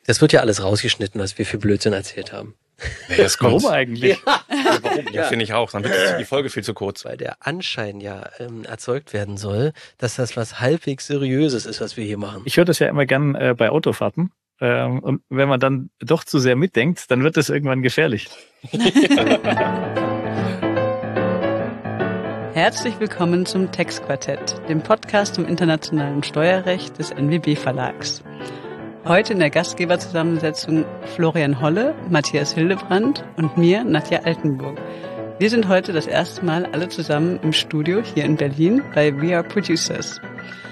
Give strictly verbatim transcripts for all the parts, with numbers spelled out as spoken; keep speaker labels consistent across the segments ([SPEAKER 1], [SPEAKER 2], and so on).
[SPEAKER 1] Das wird ja alles rausgeschnitten, was wir für Blödsinn erzählt haben.
[SPEAKER 2] Nee, das kommt.
[SPEAKER 3] Warum eigentlich?
[SPEAKER 2] Ja, ja warum? Ja, finde ich auch. Dann wird die Folge viel zu kurz.
[SPEAKER 1] Weil der Anschein ja ähm, erzeugt werden soll, dass das was halbwegs Seriöses ist, was wir hier machen.
[SPEAKER 3] Ich höre das ja immer gern äh, bei Autofahrten. Ähm, und wenn man dann doch zu sehr mitdenkt, dann wird das irgendwann gefährlich.
[SPEAKER 4] Herzlich willkommen zum Textquartett, dem Podcast zum internationalen Steuerrecht des N W B Verlags. Heute in der Gastgeberzusammensetzung Florian Holle, Matthias Hildebrand und mir, Nadja Altenburg. Wir sind heute das erste Mal alle zusammen im Studio hier in Berlin bei We Are Producers.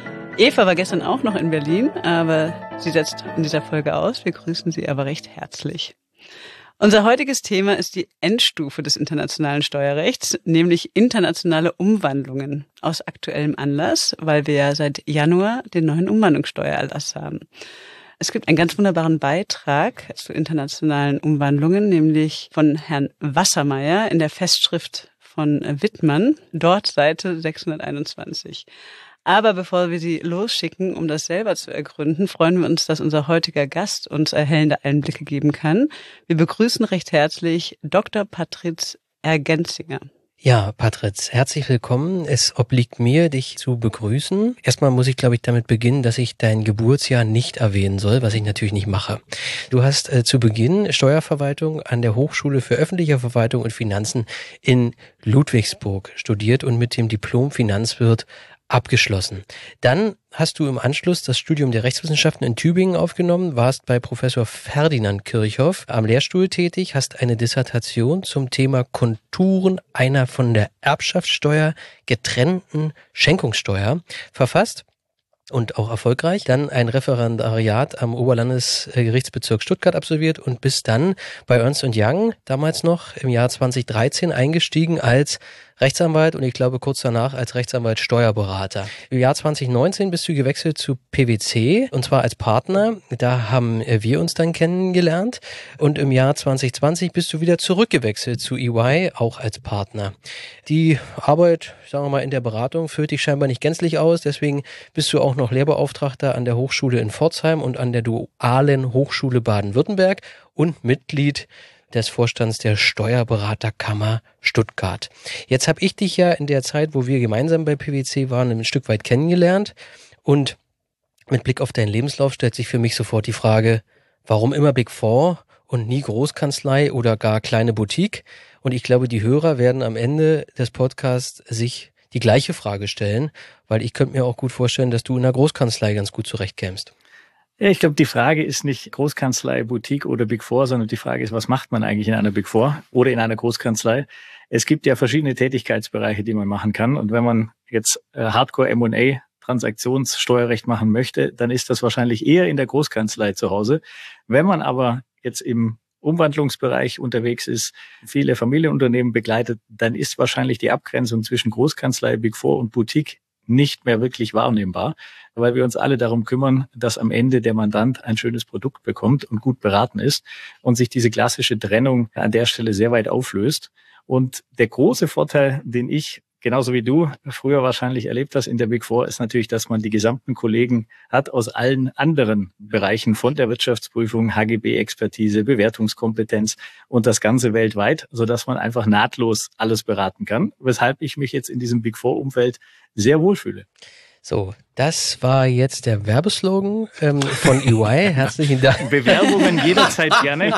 [SPEAKER 4] Eva war gestern auch noch in Berlin, aber sie setzt in dieser Folge aus. Wir grüßen sie aber recht herzlich. Unser heutiges Thema ist die Endstufe des internationalen Steuerrechts, nämlich internationale Umwandlungen aus aktuellem Anlass, weil wir ja seit Januar den neuen Umwandlungssteuererlass haben. Es gibt einen ganz wunderbaren Beitrag zu internationalen Umwandlungen, nämlich von Herrn Wassermeier in der Festschrift von Wittmann, dort Seite sechshunderteinundzwanzig. Aber bevor wir Sie losschicken, um das selber zu ergründen, freuen wir uns, dass unser heutiger Gast uns erhellende Einblicke geben kann. Wir begrüßen recht herzlich Doktor Patritz Ergenzinger.
[SPEAKER 1] Ja, Patritz, herzlich willkommen. Es obliegt mir, dich zu begrüßen. Erstmal muss ich, glaube ich, damit beginnen, dass ich dein Geburtsjahr nicht erwähnen soll, was ich natürlich nicht mache. Du hast äh, zu Beginn Steuerverwaltung an der Hochschule für öffentliche Verwaltung und Finanzen in Ludwigsburg studiert und mit dem Diplom Finanzwirt abgeschlossen. Dann hast du im Anschluss das Studium der Rechtswissenschaften in Tübingen aufgenommen, warst bei Professor Ferdinand Kirchhoff am Lehrstuhl tätig, hast eine Dissertation zum Thema Konturen einer von der Erbschaftssteuer getrennten Schenkungssteuer verfasst und auch erfolgreich. Dann ein Referendariat am Oberlandesgerichtsbezirk Stuttgart absolviert und bist dann bei Ernst und Young damals noch im Jahr zweitausenddreizehn eingestiegen als Rechtsanwalt und ich glaube kurz danach als Rechtsanwalt Steuerberater. Im Jahr zweitausendneunzehn bist du gewechselt zu P W C und zwar als Partner. Da haben wir uns dann kennengelernt und im Jahr zwanzig zwanzig bist du wieder zurückgewechselt zu E Y, auch als Partner. Die Arbeit, sagen wir mal, in der Beratung füllt dich scheinbar nicht gänzlich aus, deswegen bist du auch noch Lehrbeauftragter an der Hochschule in Pforzheim und an der Dualen Hochschule Baden-Württemberg und Mitglied des Vorstands der Steuerberaterkammer Stuttgart. Jetzt habe ich dich ja in der Zeit, wo wir gemeinsam bei P W C waren, ein Stück weit kennengelernt und mit Blick auf deinen Lebenslauf stellt sich für mich sofort die Frage, warum immer Big Four und nie Großkanzlei oder gar kleine Boutique? Und ich glaube, die Hörer werden am Ende des Podcasts sich die gleiche Frage stellen, weil ich könnte mir auch gut vorstellen, dass du in einer Großkanzlei ganz gut zurechtkämst.
[SPEAKER 3] Ja, ich glaube, die Frage ist nicht Großkanzlei, Boutique oder Big Four, sondern die Frage ist, was macht man eigentlich in einer Big Four oder in einer Großkanzlei? Es gibt ja verschiedene Tätigkeitsbereiche, die man machen kann. Und wenn man jetzt äh, Hardcore M und A, Transaktionssteuerrecht machen möchte, dann ist das wahrscheinlich eher in der Großkanzlei zu Hause. Wenn man aber jetzt im Umwandlungsbereich unterwegs ist, viele Familienunternehmen begleitet, dann ist wahrscheinlich die Abgrenzung zwischen Großkanzlei, Big Four und Boutique nicht mehr wirklich wahrnehmbar, weil wir uns alle darum kümmern, dass am Ende der Mandant ein schönes Produkt bekommt und gut beraten ist und sich diese klassische Trennung an der Stelle sehr weit auflöst. Und der große Vorteil, den ich genauso wie du früher wahrscheinlich erlebt hast in der Big Four, ist natürlich, dass man die gesamten Kollegen hat aus allen anderen Bereichen von der Wirtschaftsprüfung, H G B-Expertise, Bewertungskompetenz und das Ganze weltweit, sodass man einfach nahtlos alles beraten kann, weshalb ich mich jetzt in diesem Big Four-Umfeld sehr wohlfühle.
[SPEAKER 1] So, das war jetzt der Werbeslogan ähm, von E Y. Herzlichen Dank.
[SPEAKER 3] Bewerbungen jederzeit gerne.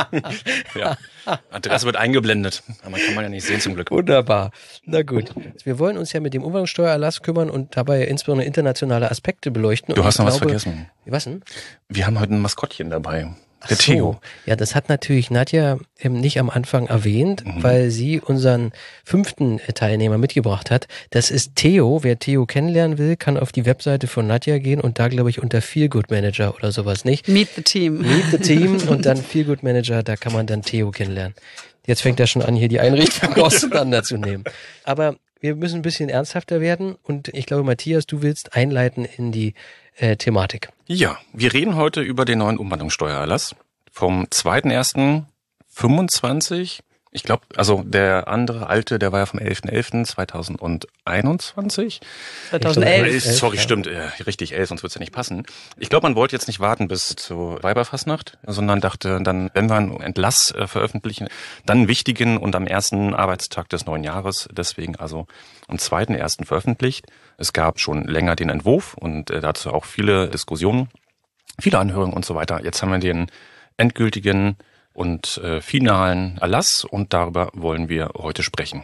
[SPEAKER 2] Ja, Adresse wird eingeblendet. Aber kann man ja nicht sehen zum Glück.
[SPEAKER 1] Wunderbar. Na gut. Wir wollen uns ja mit dem Umwandlungssteuererlass kümmern und dabei insbesondere internationale Aspekte beleuchten.
[SPEAKER 2] Du
[SPEAKER 1] und
[SPEAKER 2] hast noch
[SPEAKER 1] glaube,
[SPEAKER 2] was vergessen.
[SPEAKER 1] Was denn?
[SPEAKER 2] Wir haben heute ein Maskottchen dabei. Der
[SPEAKER 1] Ach
[SPEAKER 2] Theo.
[SPEAKER 1] So. Ja, das hat natürlich Nadja ähm, nicht am Anfang erwähnt, mhm. weil sie unseren fünften Teilnehmer mitgebracht hat. Das ist Theo. Wer Theo kennenlernen will, kann auf die Webseite von Nadja gehen und da, glaube ich, unter Feel Good Manager oder sowas, nicht?
[SPEAKER 4] Meet the Team.
[SPEAKER 1] Meet the Team und dann Feel Good Manager, da kann man dann Theo kennenlernen. Jetzt fängt er schon an, hier die Einrichtung auseinanderzunehmen. Aber wir müssen ein bisschen ernsthafter werden und ich glaube, Matthias, du willst einleiten in die äh, Thematik.
[SPEAKER 2] Ja, wir reden heute über den neuen Umwandlungssteuererlass vom zweiten ersten fünfundzwanzig Ich glaube, also der andere alte, der war ja vom elfter elfter zweitausendeinundzwanzig.
[SPEAKER 4] zweitausendelf.
[SPEAKER 2] Sorry, stimmt, äh, richtig, elf, sonst wird's ja nicht passen. Ich glaube, man wollte jetzt nicht warten bis zur Weiberfastnacht, sondern dachte dann, wenn wir einen Entlass äh, veröffentlichen, dann einen wichtigen und am ersten Arbeitstag des neuen Jahres, deswegen also am zweiten ersten veröffentlicht. Es gab schon länger den Entwurf und äh, dazu auch viele Diskussionen, viele Anhörungen und so weiter. Jetzt haben wir den endgültigen und äh, finalen Erlass und darüber wollen wir heute sprechen.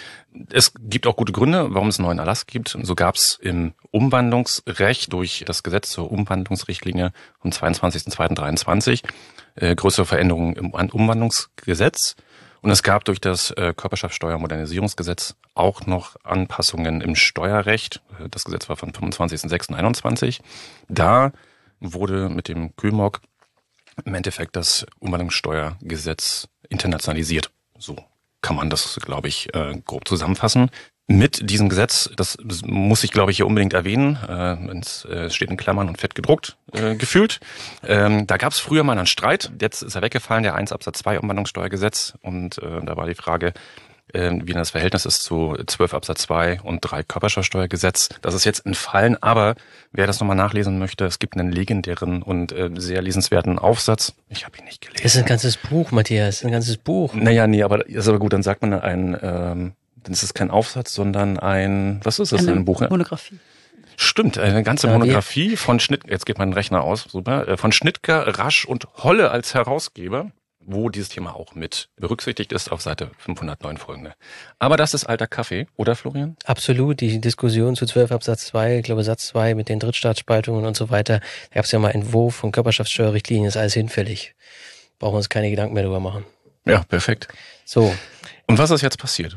[SPEAKER 2] Es gibt auch gute Gründe, warum es einen neuen Erlass gibt. So gab es im Umwandlungsrecht durch das Gesetz zur Umwandlungsrichtlinie vom zweiundzwanzigster zweiter dreiundzwanzig äh, größere Veränderungen im Umwandlungsgesetz. Und es gab durch das äh, Körperschaftsteuermodernisierungsgesetz auch noch Anpassungen im Steuerrecht. Das Gesetz war von fünfundzwanzigster sechster einundzwanzig. Da wurde mit dem Kühlmock im Endeffekt das Umwandlungssteuergesetz internationalisiert. So kann man das, glaube ich, grob zusammenfassen. Mit diesem Gesetz, das muss ich, glaube ich, hier unbedingt erwähnen, es steht in Klammern und fett gedruckt, gefühlt. Da gab es früher mal einen Streit, jetzt ist er weggefallen, der eins Absatz zwei Umwandlungssteuergesetz. Und da war die Frage, wie das Verhältnis ist zu zwölf Absatz zwei und drei Körperschaftsteuergesetz. Das ist jetzt entfallen, aber wer das nochmal nachlesen möchte, es gibt einen legendären und äh, sehr lesenswerten Aufsatz. Ich habe ihn nicht gelesen.
[SPEAKER 1] Das ist ein ganzes Buch, Matthias, ein ganzes Buch.
[SPEAKER 2] Naja, nee, aber ist aber gut, dann sagt man ein, ähm, dann ist es kein Aufsatz, sondern ein, was ist das,
[SPEAKER 4] eine
[SPEAKER 2] ein Buch?
[SPEAKER 4] Monographie.
[SPEAKER 2] Stimmt, eine ganze
[SPEAKER 1] Ja,
[SPEAKER 2] Monographie von Schnitt, jetzt geht mein Rechner aus, super, von Schnittger, Rasch und Holle als Herausgeber, wo dieses Thema auch mit berücksichtigt ist auf Seite fünfhundertneun folgende. Aber das ist alter Kaffee, oder Florian?
[SPEAKER 1] Absolut, die Diskussion zu zwölf Absatz zwei, ich glaube Satz zwei mit den Drittstaatsspaltungen und so weiter, da gab es ja mal einen Entwurf von Körperschaftssteuerrichtlinien, ist alles hinfällig. Brauchen wir uns keine Gedanken mehr drüber machen.
[SPEAKER 2] Ja, perfekt.
[SPEAKER 1] So.
[SPEAKER 2] Und was ist jetzt passiert?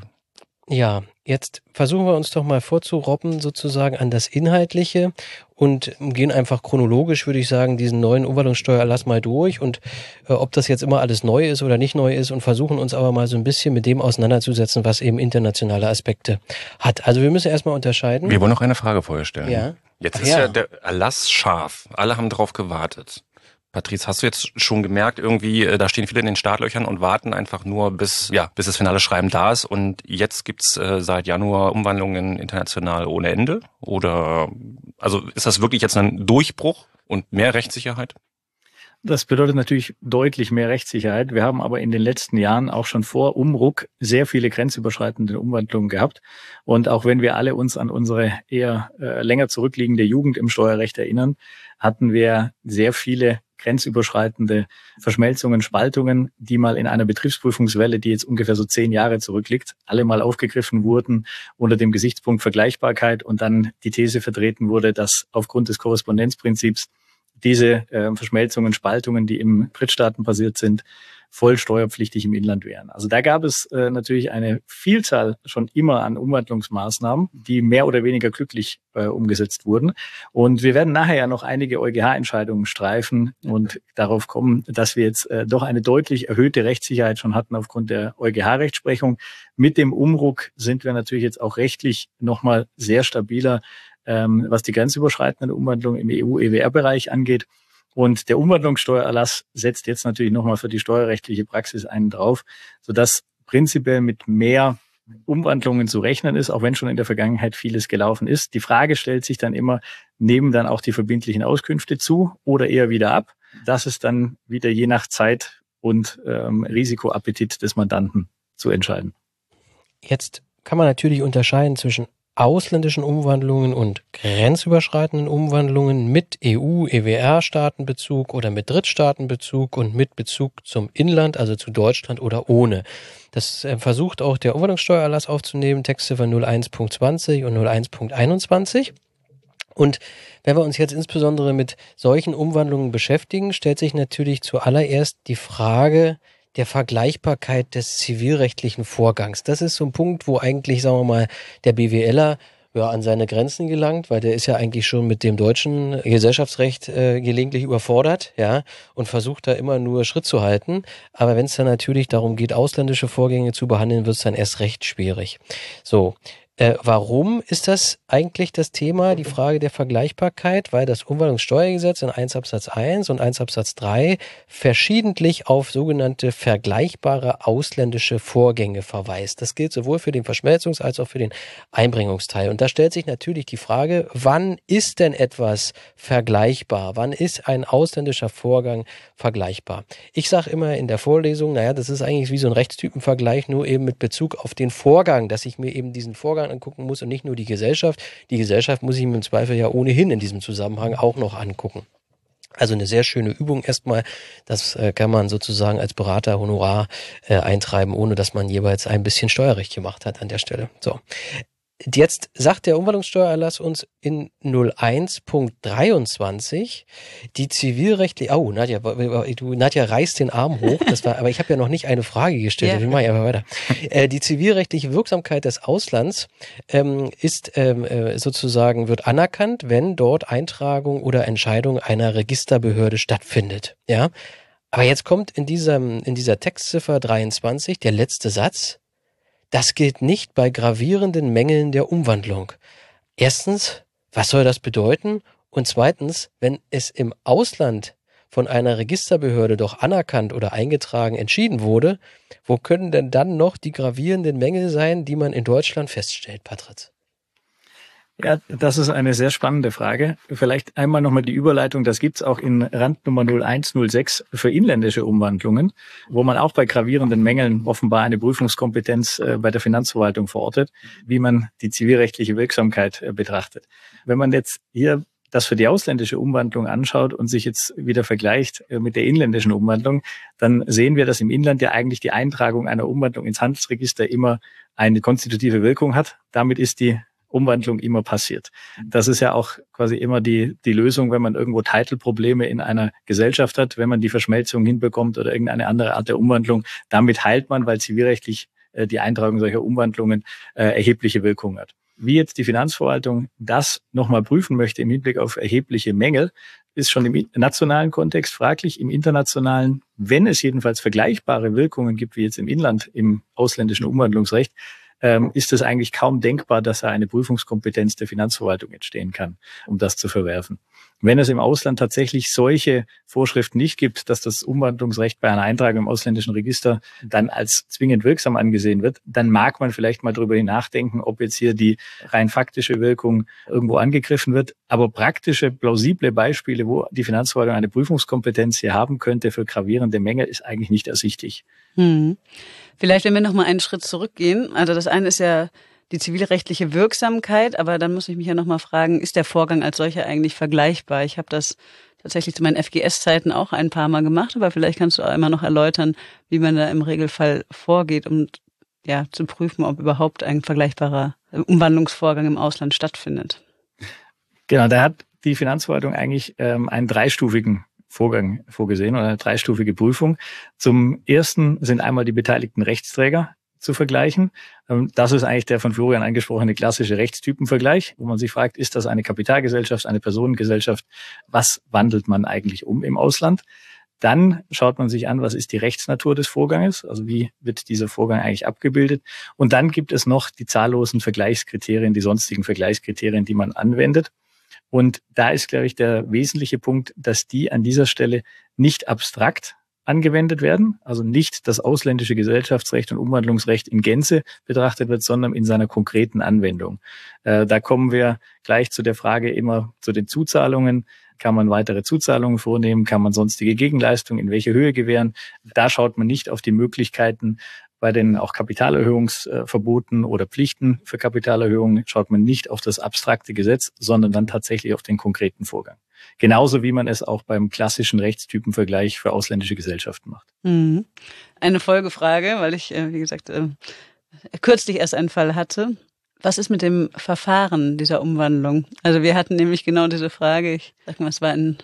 [SPEAKER 1] Ja, jetzt versuchen wir uns doch mal vorzurobben sozusagen an das Inhaltliche und gehen einfach chronologisch, würde ich sagen, diesen neuen Umwandlungssteuererlass mal durch und äh, ob das jetzt immer alles neu ist oder nicht neu ist und versuchen uns aber mal so ein bisschen mit dem auseinanderzusetzen, was eben internationale Aspekte hat. Also wir müssen erstmal unterscheiden.
[SPEAKER 2] Wir wollen noch eine Frage vorher stellen.
[SPEAKER 1] Ja.
[SPEAKER 2] Jetzt
[SPEAKER 1] Ach
[SPEAKER 2] ist
[SPEAKER 1] ja.
[SPEAKER 2] ja der Erlass scharf. Alle haben drauf gewartet. Patrice, hast du jetzt schon gemerkt, irgendwie, da stehen viele in den Startlöchern und warten einfach nur, bis ja bis das finale Schreiben da ist. Und jetzt gibt's äh, seit Januar Umwandlungen international ohne Ende? Oder also ist das wirklich jetzt ein Durchbruch und mehr Rechtssicherheit?
[SPEAKER 3] Das bedeutet natürlich deutlich mehr Rechtssicherheit. Wir haben aber in den letzten Jahren auch schon vor Umruck sehr viele grenzüberschreitende Umwandlungen gehabt. Und auch wenn wir alle uns an unsere eher äh, länger zurückliegende Jugend im Steuerrecht erinnern, hatten wir sehr viele grenzüberschreitende Verschmelzungen, Spaltungen, die mal in einer Betriebsprüfungswelle, die jetzt ungefähr so zehn Jahre zurückliegt, alle mal aufgegriffen wurden unter dem Gesichtspunkt Vergleichbarkeit und dann die These vertreten wurde, dass aufgrund des Korrespondenzprinzips diese äh, Verschmelzungen, Spaltungen, die im Drittstaaten passiert sind, voll steuerpflichtig im Inland wären. Also da gab es äh, natürlich eine Vielzahl schon immer an Umwandlungsmaßnahmen, die mehr oder weniger glücklich äh, umgesetzt wurden. Und wir werden nachher ja noch einige EuGH-Entscheidungen streifen und darauf kommen, dass wir jetzt äh, doch eine deutlich erhöhte Rechtssicherheit schon hatten aufgrund der EuGH-Rechtsprechung. Mit dem Umruck sind wir natürlich jetzt auch rechtlich nochmal sehr stabiler, ähm, was die grenzüberschreitenden Umwandlungen im E U-E W R-Bereich angeht. Und der Umwandlungssteuererlass setzt jetzt natürlich nochmal für die steuerrechtliche Praxis einen drauf, sodass prinzipiell mit mehr Umwandlungen zu rechnen ist, auch wenn schon in der Vergangenheit vieles gelaufen ist. Die Frage stellt sich dann immer, nehmen dann auch die verbindlichen Auskünfte zu oder eher wieder ab? Das ist dann wieder je nach Zeit und ähm, Risikoappetit des Mandanten zu entscheiden.
[SPEAKER 1] Jetzt kann man natürlich unterscheiden zwischen ausländischen Umwandlungen und grenzüberschreitenden Umwandlungen mit E U-E W R-Staatenbezug oder mit Drittstaatenbezug und mit Bezug zum Inland, also zu Deutschland oder ohne. Das äh, versucht auch der Umwandlungssteuererlass aufzunehmen, Textziffer null eins Punkt zwanzig und null eins Punkt einundzwanzig. Und wenn wir uns jetzt insbesondere mit solchen Umwandlungen beschäftigen, stellt sich natürlich zuallererst die Frage der Vergleichbarkeit des zivilrechtlichen Vorgangs. Das ist so ein Punkt, wo eigentlich, sagen wir mal, der BWLer ja an seine Grenzen gelangt, weil der ist ja eigentlich schon mit dem deutschen Gesellschaftsrecht äh, gelegentlich überfordert, ja, und versucht da immer nur Schritt zu halten. Aber wenn es dann natürlich darum geht, ausländische Vorgänge zu behandeln, wird es dann erst recht schwierig. So. Äh, warum ist das eigentlich das Thema, die Frage der Vergleichbarkeit? Weil das Umwandlungssteuergesetz in eins Absatz eins und eins Absatz drei verschiedentlich auf sogenannte vergleichbare ausländische Vorgänge verweist. Das gilt sowohl für den Verschmelzungs- als auch für den Einbringungsteil. Und da stellt sich natürlich die Frage, wann ist denn etwas vergleichbar? Wann ist ein ausländischer Vorgang vergleichbar? Ich sage immer in der Vorlesung, naja, das ist eigentlich wie so ein Rechtstypenvergleich, nur eben mit Bezug auf den Vorgang, dass ich mir eben diesen Vorgang angucken muss und nicht nur die Gesellschaft. Die Gesellschaft muss ich mir im Zweifel ja ohnehin in diesem Zusammenhang auch noch angucken. Also eine sehr schöne Übung erstmal. Das äh, kann man sozusagen als Berater Honorar äh, eintreiben, ohne dass man jeweils ein bisschen Steuerrecht gemacht hat an der Stelle. So. Jetzt sagt der Umwandlungssteuererlass uns in null eins Punkt dreiundzwanzig die zivilrechtliche, oh Nadja, du Nadja reißt den Arm hoch, das war, aber ich habe ja noch nicht eine Frage gestellt, ja. Ich mache aber weiter. Äh, die zivilrechtliche Wirksamkeit des Auslands ähm, ist ähm, äh, sozusagen, wird anerkannt, wenn dort Eintragung oder Entscheidung einer Registerbehörde stattfindet. Ja, aber jetzt kommt in diesem, in dieser Textziffer dreiundzwanzig der letzte Satz. Das gilt nicht bei gravierenden Mängeln der Umwandlung. Erstens, was soll das bedeuten? Und zweitens, wenn es im Ausland von einer Registerbehörde doch anerkannt oder eingetragen entschieden wurde, wo können denn dann noch die gravierenden Mängel sein, die man in Deutschland feststellt, Patrizia?
[SPEAKER 3] Ja, das ist eine sehr spannende Frage. Vielleicht einmal nochmal die Überleitung. Das gibt's auch in Randnummer null eins null sechs für inländische Umwandlungen, wo man auch bei gravierenden Mängeln offenbar eine Prüfungskompetenz äh, bei der Finanzverwaltung verortet, wie man die zivilrechtliche Wirksamkeit äh, betrachtet. Wenn man jetzt hier das für die ausländische Umwandlung anschaut und sich jetzt wieder vergleicht äh, mit der inländischen Umwandlung, dann sehen wir, dass im Inland ja eigentlich die Eintragung einer Umwandlung ins Handelsregister immer eine konstitutive Wirkung hat. Damit ist die Umwandlung immer passiert. Das ist ja auch quasi immer die die Lösung, wenn man irgendwo Titelprobleme in einer Gesellschaft hat, wenn man die Verschmelzung hinbekommt oder irgendeine andere Art der Umwandlung. Damit heilt man, weil zivilrechtlich äh, die Eintragung solcher Umwandlungen äh, erhebliche Wirkung hat. Wie jetzt die Finanzverwaltung das nochmal prüfen möchte im Hinblick auf erhebliche Mängel, ist schon im nationalen Kontext fraglich. Im internationalen, wenn es jedenfalls vergleichbare Wirkungen gibt, wie jetzt im Inland, im ausländischen Umwandlungsrecht, ähm, ist es eigentlich kaum denkbar, dass da eine Prüfungskompetenz der Finanzverwaltung entstehen kann, um das zu verwerfen. Wenn es im Ausland tatsächlich solche Vorschriften nicht gibt, dass das Umwandlungsrecht bei einer Eintragung im ausländischen Register dann als zwingend wirksam angesehen wird, dann mag man vielleicht mal darüber nachdenken, ob jetzt hier die rein faktische Wirkung irgendwo angegriffen wird. Aber praktische, plausible Beispiele, wo die Finanzverwaltung eine Prüfungskompetenz hier haben könnte für gravierende Mängel, ist eigentlich nicht ersichtlich.
[SPEAKER 4] Hm. Vielleicht, wenn wir noch mal einen Schritt zurückgehen. Also das eine ist ja die zivilrechtliche Wirksamkeit, aber dann muss ich mich ja noch mal fragen, ist der Vorgang als solcher eigentlich vergleichbar? Ich habe das tatsächlich zu meinen F G S-Zeiten auch ein paar Mal gemacht, aber vielleicht kannst du einmal noch erläutern, wie man da im Regelfall vorgeht, um ja zu prüfen, ob überhaupt ein vergleichbarer Umwandlungsvorgang im Ausland stattfindet.
[SPEAKER 3] Genau, da hat die Finanzverwaltung eigentlich ähm, einen dreistufigen Vorgang vorgesehen oder eine dreistufige Prüfung. Zum ersten sind einmal die beteiligten Rechtsträger zu vergleichen. Das ist eigentlich der von Florian angesprochene klassische Rechtstypenvergleich, wo man sich fragt, ist das eine Kapitalgesellschaft, eine Personengesellschaft? Was wandelt man eigentlich um im Ausland? Dann schaut man sich an, was ist die Rechtsnatur des Vorganges, also wie wird dieser Vorgang eigentlich abgebildet. Und dann gibt es noch die zahllosen Vergleichskriterien, die sonstigen Vergleichskriterien, die man anwendet. Und da ist, glaube ich, der wesentliche Punkt, dass die an dieser Stelle nicht abstrakt angewendet werden, also nicht das ausländische Gesellschaftsrecht und Umwandlungsrecht in Gänze betrachtet wird, sondern in seiner konkreten Anwendung. Äh, da kommen wir gleich zu der Frage immer zu den Zuzahlungen. Kann man weitere Zuzahlungen vornehmen? Kann man sonstige Gegenleistungen in welche Höhe gewähren? Da schaut man nicht auf die Möglichkeiten. Bei den auch Kapitalerhöhungsverboten oder Pflichten für Kapitalerhöhungen schaut man nicht auf das abstrakte Gesetz, sondern dann tatsächlich auf den konkreten Vorgang. Genauso wie man es auch beim klassischen Rechtstypenvergleich für ausländische Gesellschaften macht.
[SPEAKER 4] Mhm. Eine Folgefrage, weil ich, wie gesagt, kürzlich erst einen Fall hatte. Was ist mit dem Verfahren dieser Umwandlung? Also wir hatten nämlich genau diese Frage, ich sag mal, es war ein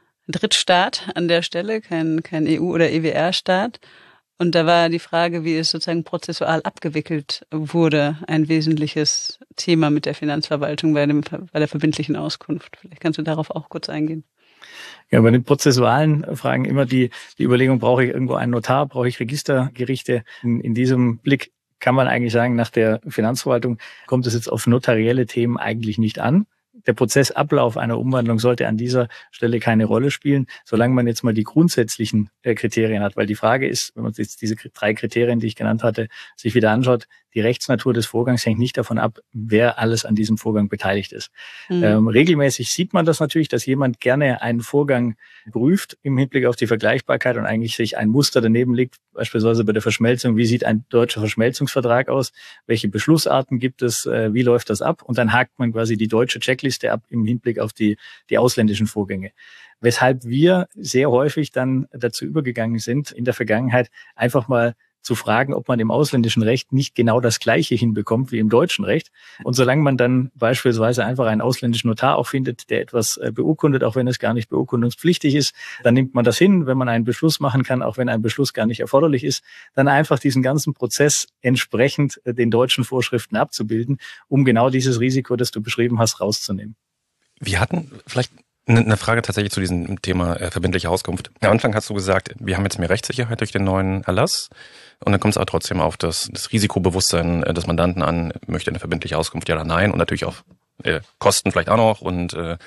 [SPEAKER 4] Drittstaat an der Stelle, kein, kein E U- oder E W R-Staat. Und da war die Frage, wie es sozusagen prozessual abgewickelt wurde, ein wesentliches Thema mit der Finanzverwaltung bei, dem, bei der verbindlichen Auskunft. Vielleicht kannst du darauf auch kurz eingehen.
[SPEAKER 3] Ja, bei den prozessualen Fragen immer die, die Überlegung, brauche ich irgendwo einen Notar, brauche ich Registergerichte? In, in diesem Blick kann man eigentlich sagen, nach der Finanzverwaltung kommt es jetzt auf notarielle Themen eigentlich nicht an. Der Prozessablauf einer Umwandlung sollte an dieser Stelle keine Rolle spielen, solange man jetzt mal die grundsätzlichen äh, Kriterien hat. Weil die Frage ist, wenn man jetzt diese drei Kriterien, die ich genannt hatte, sich wieder anschaut, die Rechtsnatur des Vorgangs hängt nicht davon ab, wer alles an diesem Vorgang beteiligt ist. Mhm. Ähm, regelmäßig sieht man das natürlich, dass jemand gerne einen Vorgang prüft im Hinblick auf die Vergleichbarkeit und eigentlich sich ein Muster daneben legt, beispielsweise bei der Verschmelzung. Wie sieht ein deutscher Verschmelzungsvertrag aus? Welche Beschlussarten gibt es? Äh, wie läuft das ab? Und dann hakt man quasi die deutsche Checkliste ab im Hinblick auf die, die ausländischen Vorgänge. Weshalb wir sehr häufig dann dazu übergegangen sind, in der Vergangenheit einfach mal zu fragen, ob man im ausländischen Recht nicht genau das Gleiche hinbekommt wie im deutschen Recht. Und solange man dann beispielsweise einfach einen ausländischen Notar auch findet, der etwas beurkundet, auch wenn es gar nicht beurkundungspflichtig ist, dann nimmt man das hin. Wenn man einen Beschluss machen kann, auch wenn ein Beschluss gar nicht erforderlich ist, dann einfach diesen ganzen Prozess entsprechend den deutschen Vorschriften abzubilden, um genau dieses Risiko, das du beschrieben hast, rauszunehmen.
[SPEAKER 2] Wir hatten vielleicht eine Frage tatsächlich zu diesem Thema äh, verbindliche Auskunft. Am Anfang hast du gesagt, wir haben jetzt mehr Rechtssicherheit durch den neuen Erlass und dann kommt es aber trotzdem auf das, das Risikobewusstsein des Mandanten an, möchte eine verbindliche Auskunft, ja oder nein, und natürlich auf äh, Kosten vielleicht auch noch und äh,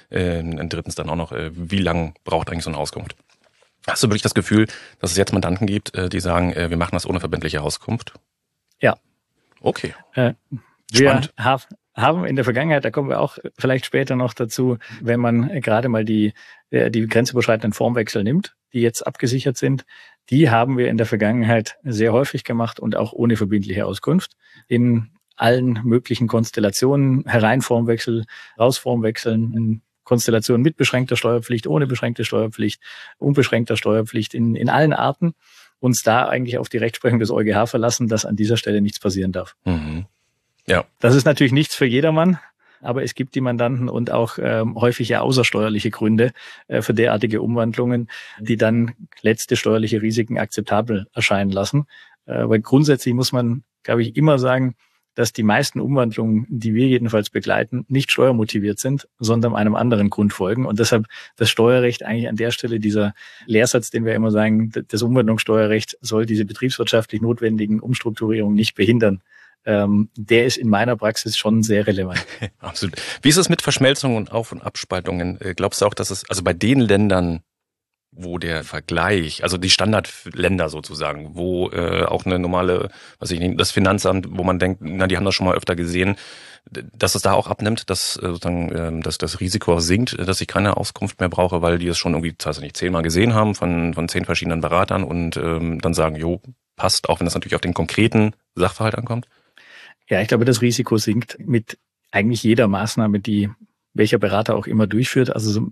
[SPEAKER 2] äh, drittens dann auch noch, äh, wie lang braucht eigentlich so eine Auskunft. Hast du wirklich das Gefühl, dass es jetzt Mandanten gibt, äh, die sagen, äh, wir machen das ohne verbindliche Auskunft?
[SPEAKER 3] Ja.
[SPEAKER 2] Okay.
[SPEAKER 3] Äh, Spannend. Wir haben haben in der Vergangenheit, da kommen wir auch vielleicht später noch dazu, wenn man gerade mal die, die grenzüberschreitenden Formwechsel nimmt, die jetzt abgesichert sind, die haben wir in der Vergangenheit sehr häufig gemacht und auch ohne verbindliche Auskunft in allen möglichen Konstellationen, Hereinformwechsel, Rausformwechseln, Konstellationen mit beschränkter Steuerpflicht, ohne beschränkte Steuerpflicht, unbeschränkter Steuerpflicht, in, in allen Arten, uns da eigentlich auf die Rechtsprechung des EuGH verlassen, dass an dieser Stelle nichts passieren darf.
[SPEAKER 2] Mhm. Ja.
[SPEAKER 3] Das ist natürlich nichts für jedermann, aber es gibt die Mandanten und auch ähm, häufig ja außersteuerliche Gründe äh, für derartige Umwandlungen, die dann letzte steuerliche Risiken akzeptabel erscheinen lassen. Äh, weil grundsätzlich muss man, glaube ich, immer sagen, dass die meisten Umwandlungen, die wir jedenfalls begleiten, nicht steuermotiviert sind, sondern einem anderen Grund folgen. Und deshalb das Steuerrecht eigentlich an der Stelle, dieser Lehrsatz, den wir immer sagen, das Umwandlungssteuerrecht soll diese betriebswirtschaftlich notwendigen Umstrukturierungen nicht behindern. Ähm, der ist in meiner Praxis schon sehr relevant.
[SPEAKER 2] Absolut. Wie ist es mit Verschmelzungen und Auf- und Abspaltungen? Glaubst du auch, dass es, also bei den Ländern, wo der Vergleich, also die Standardländer sozusagen, wo äh, auch eine normale, was ich nicht, das Finanzamt, wo man denkt, na, die haben das schon mal öfter gesehen, dass es da auch abnimmt, dass äh, sozusagen, äh, dass das Risiko sinkt, dass ich keine Auskunft mehr brauche, weil die es schon irgendwie, weiß ich nicht, zehnmal gesehen haben von von zehn verschiedenen Beratern und ähm, dann sagen, jo, passt, auch wenn das natürlich auf den konkreten Sachverhalt ankommt?
[SPEAKER 3] Ja, ich glaube, das Risiko sinkt mit eigentlich jeder Maßnahme, die welcher Berater auch immer durchführt. Also so,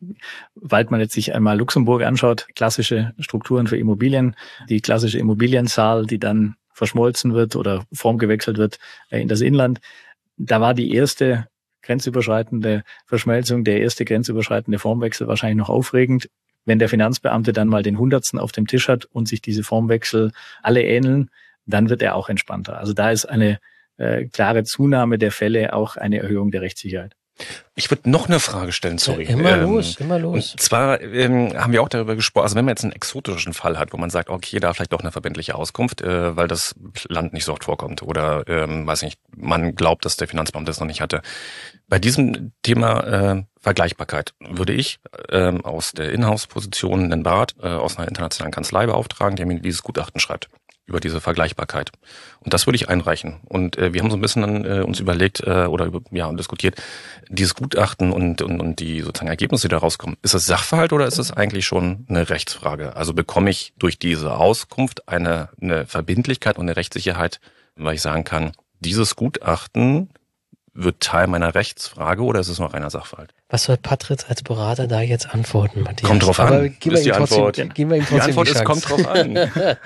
[SPEAKER 3] weil man jetzt sich einmal Luxemburg anschaut, klassische Strukturen für Immobilien, die klassische Immobilienzahl, die dann verschmolzen wird oder formgewechselt wird in das Inland. Da war die erste grenzüberschreitende Verschmelzung, der erste grenzüberschreitende Formwechsel wahrscheinlich noch aufregend. Wenn der Finanzbeamte dann mal den Hundertsten auf dem Tisch hat und sich diese Formwechsel alle ähneln, dann wird er auch entspannter. Also da ist eine äh, klare Zunahme der Fälle auch eine Erhöhung der Rechtssicherheit.
[SPEAKER 2] Ich würde noch eine Frage stellen, sorry.
[SPEAKER 1] Ja, immer
[SPEAKER 2] ähm,
[SPEAKER 1] los, immer los.
[SPEAKER 2] Und zwar ähm, haben wir auch darüber gesprochen, also wenn man jetzt einen exotischen Fall hat, wo man sagt, okay, da vielleicht doch eine verbindliche Auskunft, äh, weil das Land nicht so oft vorkommt oder, ähm, weiß nicht, man glaubt, dass der Finanzbeamte das noch nicht hatte. Bei diesem Thema äh, Vergleichbarkeit würde ich ähm, aus der Inhouse-Position einen Berater äh, aus einer internationalen Kanzlei beauftragen, der mir dieses Gutachten schreibt über diese Vergleichbarkeit. Und das würde ich einreichen. Und äh, wir haben so ein bisschen dann, äh, uns überlegt äh, oder über, ja, diskutiert, dieses Gutachten und, und, und die sozusagen Ergebnisse, die da rauskommen, ist das Sachverhalt oder ist es eigentlich schon eine Rechtsfrage? Also bekomme ich durch diese Auskunft eine, eine Verbindlichkeit und eine Rechtssicherheit, weil ich sagen kann, dieses Gutachten wird Teil meiner Rechtsfrage oder ist es noch reiner Sachverhalt?
[SPEAKER 1] Was soll Patritz als Berater da jetzt antworten, Matthias?
[SPEAKER 2] Kommt drauf an.
[SPEAKER 1] Aber geben wir
[SPEAKER 2] ist die
[SPEAKER 1] ihm trotzdem,
[SPEAKER 2] Antwort.
[SPEAKER 1] geben wir ihm trotzdem
[SPEAKER 2] die Antwort
[SPEAKER 1] die
[SPEAKER 2] ist, kommt drauf an.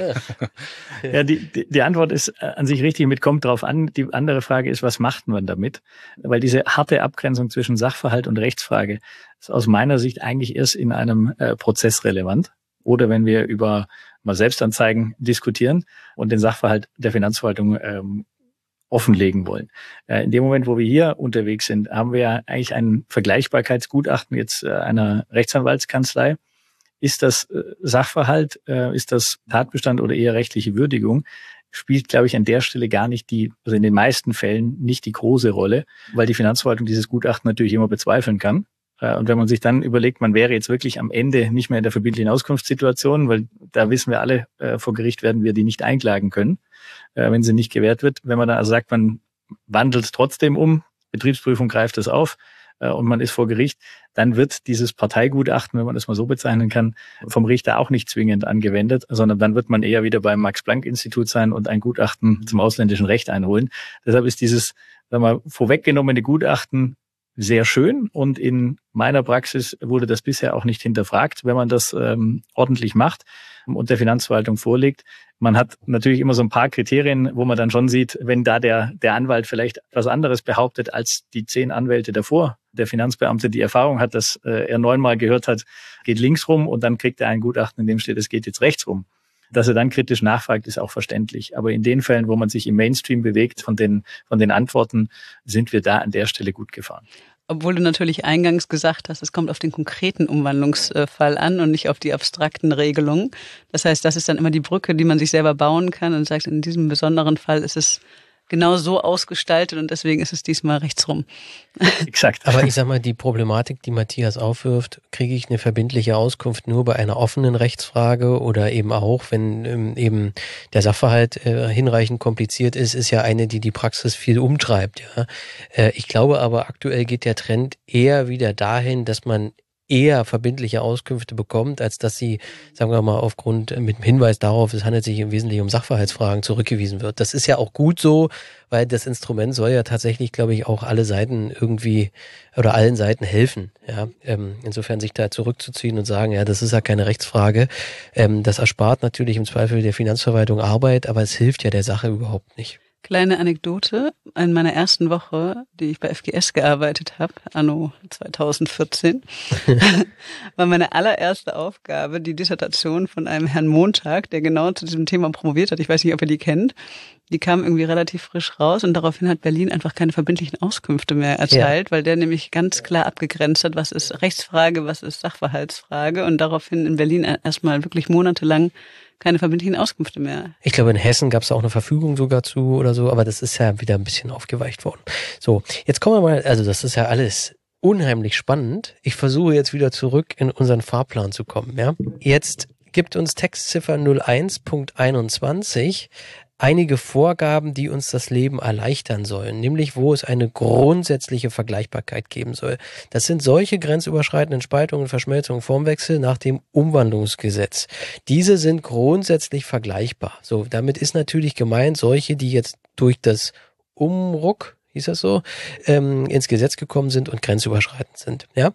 [SPEAKER 3] Ja, die, die, die Antwort ist an sich richtig mit kommt drauf an. Die andere Frage ist, was macht man damit? Weil diese harte Abgrenzung zwischen Sachverhalt und Rechtsfrage ist aus meiner Sicht eigentlich erst in einem äh, Prozess relevant. Oder wenn wir über mal Selbstanzeigen diskutieren und den Sachverhalt der Finanzverwaltung ähm, offenlegen wollen. In dem Moment, wo wir hier unterwegs sind, haben wir eigentlich ein Vergleichbarkeitsgutachten jetzt einer Rechtsanwaltskanzlei. Ist das Sachverhalt, ist das Tatbestand oder eher rechtliche Würdigung? spielt, glaube ich, an der Stelle gar nicht die, also in den meisten Fällen nicht die große Rolle, weil die Finanzverwaltung dieses Gutachten natürlich immer bezweifeln kann. Und wenn man sich dann überlegt, man wäre jetzt wirklich am Ende nicht mehr in der verbindlichen Auskunftssituation, weil da wissen wir alle, vor Gericht werden wir die nicht einklagen können, wenn sie nicht gewährt wird. Wenn man dann also sagt, man wandelt trotzdem um, Betriebsprüfung greift das auf, und man ist vor Gericht, dann wird dieses Parteigutachten, wenn man das mal so bezeichnen kann, vom Richter auch nicht zwingend angewendet, sondern dann wird man eher wieder beim Max-Planck-Institut sein und ein Gutachten zum ausländischen Recht einholen. Deshalb ist dieses, sagen wir mal, vorweggenommene Gutachten sehr schön, und in meiner Praxis wurde das bisher auch nicht hinterfragt, wenn man das ähm, ordentlich macht und der Finanzverwaltung vorlegt. Man hat natürlich immer so ein paar Kriterien, wo man dann schon sieht, wenn da der der Anwalt vielleicht etwas anderes behauptet als die zehn Anwälte davor, der Finanzbeamte die Erfahrung hat, dass äh, er neunmal gehört hat, geht links rum, und dann kriegt er ein Gutachten, in dem steht, es geht jetzt rechts rum. Dass er dann kritisch nachfragt, ist auch verständlich. Aber in den Fällen, wo man sich im Mainstream bewegt von den von den Antworten, sind wir da an der Stelle gut gefahren.
[SPEAKER 4] Obwohl du natürlich eingangs gesagt hast, es kommt auf den konkreten Umwandlungsfall an und nicht auf die abstrakten Regelungen. Das heißt, das ist dann immer die Brücke, die man sich selber bauen kann und sagt, in diesem besonderen Fall ist es genau so ausgestaltet und deswegen ist es diesmal rechtsrum.
[SPEAKER 3] Exakt.
[SPEAKER 1] Aber ich sag mal, die Problematik, die Matthias aufwirft, kriege ich eine verbindliche Auskunft nur bei einer offenen Rechtsfrage oder eben auch, wenn ähm, eben der Sachverhalt äh, hinreichend kompliziert ist, ist ja eine, die die Praxis viel umtreibt. Ja. Äh, ich glaube aber, aktuell geht der Trend eher wieder dahin, dass man eher verbindliche Auskünfte bekommt, als dass sie, sagen wir mal, aufgrund mit dem Hinweis darauf, es handelt sich im Wesentlichen um Sachverhaltsfragen, zurückgewiesen wird. Das ist ja auch gut so, weil das Instrument soll ja tatsächlich, glaube ich, auch alle Seiten irgendwie oder allen Seiten helfen. Ja, ähm, insofern sich da zurückzuziehen und sagen, ja, das ist ja keine Rechtsfrage. Ähm, das erspart natürlich im Zweifel der Finanzverwaltung Arbeit, aber es hilft ja der Sache überhaupt nicht.
[SPEAKER 4] Kleine Anekdote, in meiner ersten Woche, die ich bei F G S gearbeitet habe, anno zweitausendvierzehn, war meine allererste Aufgabe die Dissertation von einem Herrn Montag, der genau zu diesem Thema promoviert hat. Ich weiß nicht, ob ihr die kennt. Die kam irgendwie relativ frisch raus und daraufhin hat Berlin einfach keine verbindlichen Auskünfte mehr erteilt, ja. Weil der nämlich ganz klar abgegrenzt hat, was ist Rechtsfrage, was ist Sachverhaltsfrage, und daraufhin in Berlin erstmal wirklich monatelang keine verbindlichen Auskünfte mehr.
[SPEAKER 1] Ich glaube, in Hessen gab es auch eine Verfügung sogar zu oder so, aber das ist ja wieder ein bisschen aufgeweicht worden. So, jetzt kommen wir mal, also das ist ja alles unheimlich spannend. Ich versuche jetzt wieder zurück in unseren Fahrplan zu kommen. Ja, jetzt gibt uns Textziffer null eins Punkt einundzwanzig einige Vorgaben, die uns das Leben erleichtern sollen, nämlich wo es eine grundsätzliche Vergleichbarkeit geben soll. Das sind solche grenzüberschreitenden Spaltungen, Verschmelzungen, Formwechsel nach dem Umwandlungsgesetz. Diese sind grundsätzlich vergleichbar. So, damit ist natürlich gemeint, solche, die jetzt durch das Umruck, hieß das so, ähm, ins Gesetz gekommen sind und grenzüberschreitend sind. Ja.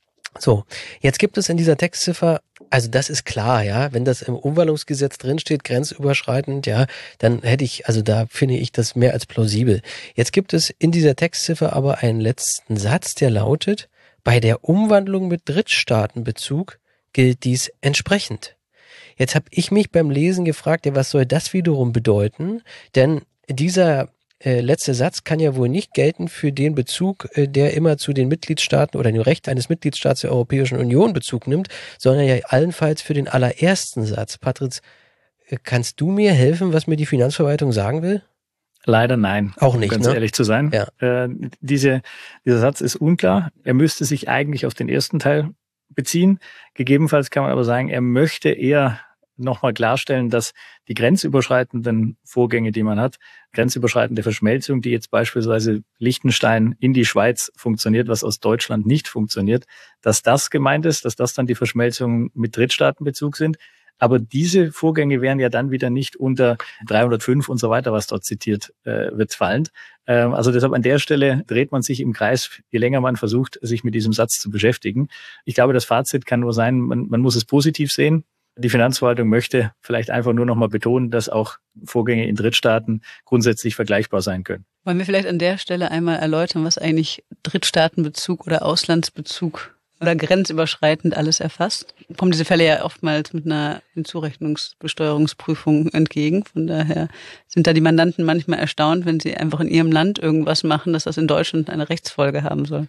[SPEAKER 1] So, jetzt gibt es in dieser Textziffer, also das ist klar, ja, wenn das im Umwandlungsgesetz drinsteht, grenzüberschreitend, ja, dann hätte ich, also da finde ich das mehr als plausibel. Jetzt gibt es in dieser Textziffer aber einen letzten Satz, der lautet, bei der Umwandlung mit Drittstaatenbezug gilt dies entsprechend. Jetzt habe ich mich beim Lesen gefragt, ja, was soll das wiederum bedeuten? Denn dieser Äh, letzter Satz kann ja wohl nicht gelten für den Bezug, äh, der immer zu den Mitgliedstaaten oder dem Recht eines Mitgliedstaats der Europäischen Union Bezug nimmt, sondern ja allenfalls für den allerersten Satz. Patrizk, äh, kannst du mir helfen, was mir die Finanzverwaltung sagen will?
[SPEAKER 3] Leider nein.
[SPEAKER 1] Auch nicht,
[SPEAKER 3] um ganz
[SPEAKER 1] ne?
[SPEAKER 3] ehrlich zu sein.
[SPEAKER 1] Ja.
[SPEAKER 3] Äh, diese, dieser Satz ist unklar. Er müsste sich eigentlich auf den ersten Teil beziehen. Gegebenenfalls kann man aber sagen, er möchte eher nochmal klarstellen, dass die grenzüberschreitenden Vorgänge, die man hat, grenzüberschreitende Verschmelzung, die jetzt beispielsweise Liechtenstein in die Schweiz funktioniert, was aus Deutschland nicht funktioniert, dass das gemeint ist, dass das dann die Verschmelzungen mit Drittstaatenbezug sind. Aber diese Vorgänge wären ja dann wieder nicht unter dreihundertfünf und so weiter, was dort zitiert äh, wird, fallend. Ähm, also deshalb an der Stelle dreht man sich im Kreis, je länger man versucht, sich mit diesem Satz zu beschäftigen. Ich glaube, das Fazit kann nur sein, man, man muss es positiv sehen. Die Finanzverwaltung möchte vielleicht einfach nur noch mal betonen, dass auch Vorgänge in Drittstaaten grundsätzlich vergleichbar sein können.
[SPEAKER 4] Wollen wir vielleicht an der Stelle einmal erläutern, was eigentlich Drittstaatenbezug oder Auslandsbezug oder grenzüberschreitend alles erfasst? Kommen diese Fälle ja oftmals mit einer Hinzurechnungsbesteuerungsprüfung entgegen. Von daher sind da die Mandanten manchmal erstaunt, wenn sie einfach in ihrem Land irgendwas machen, dass das in Deutschland eine Rechtsfolge haben soll.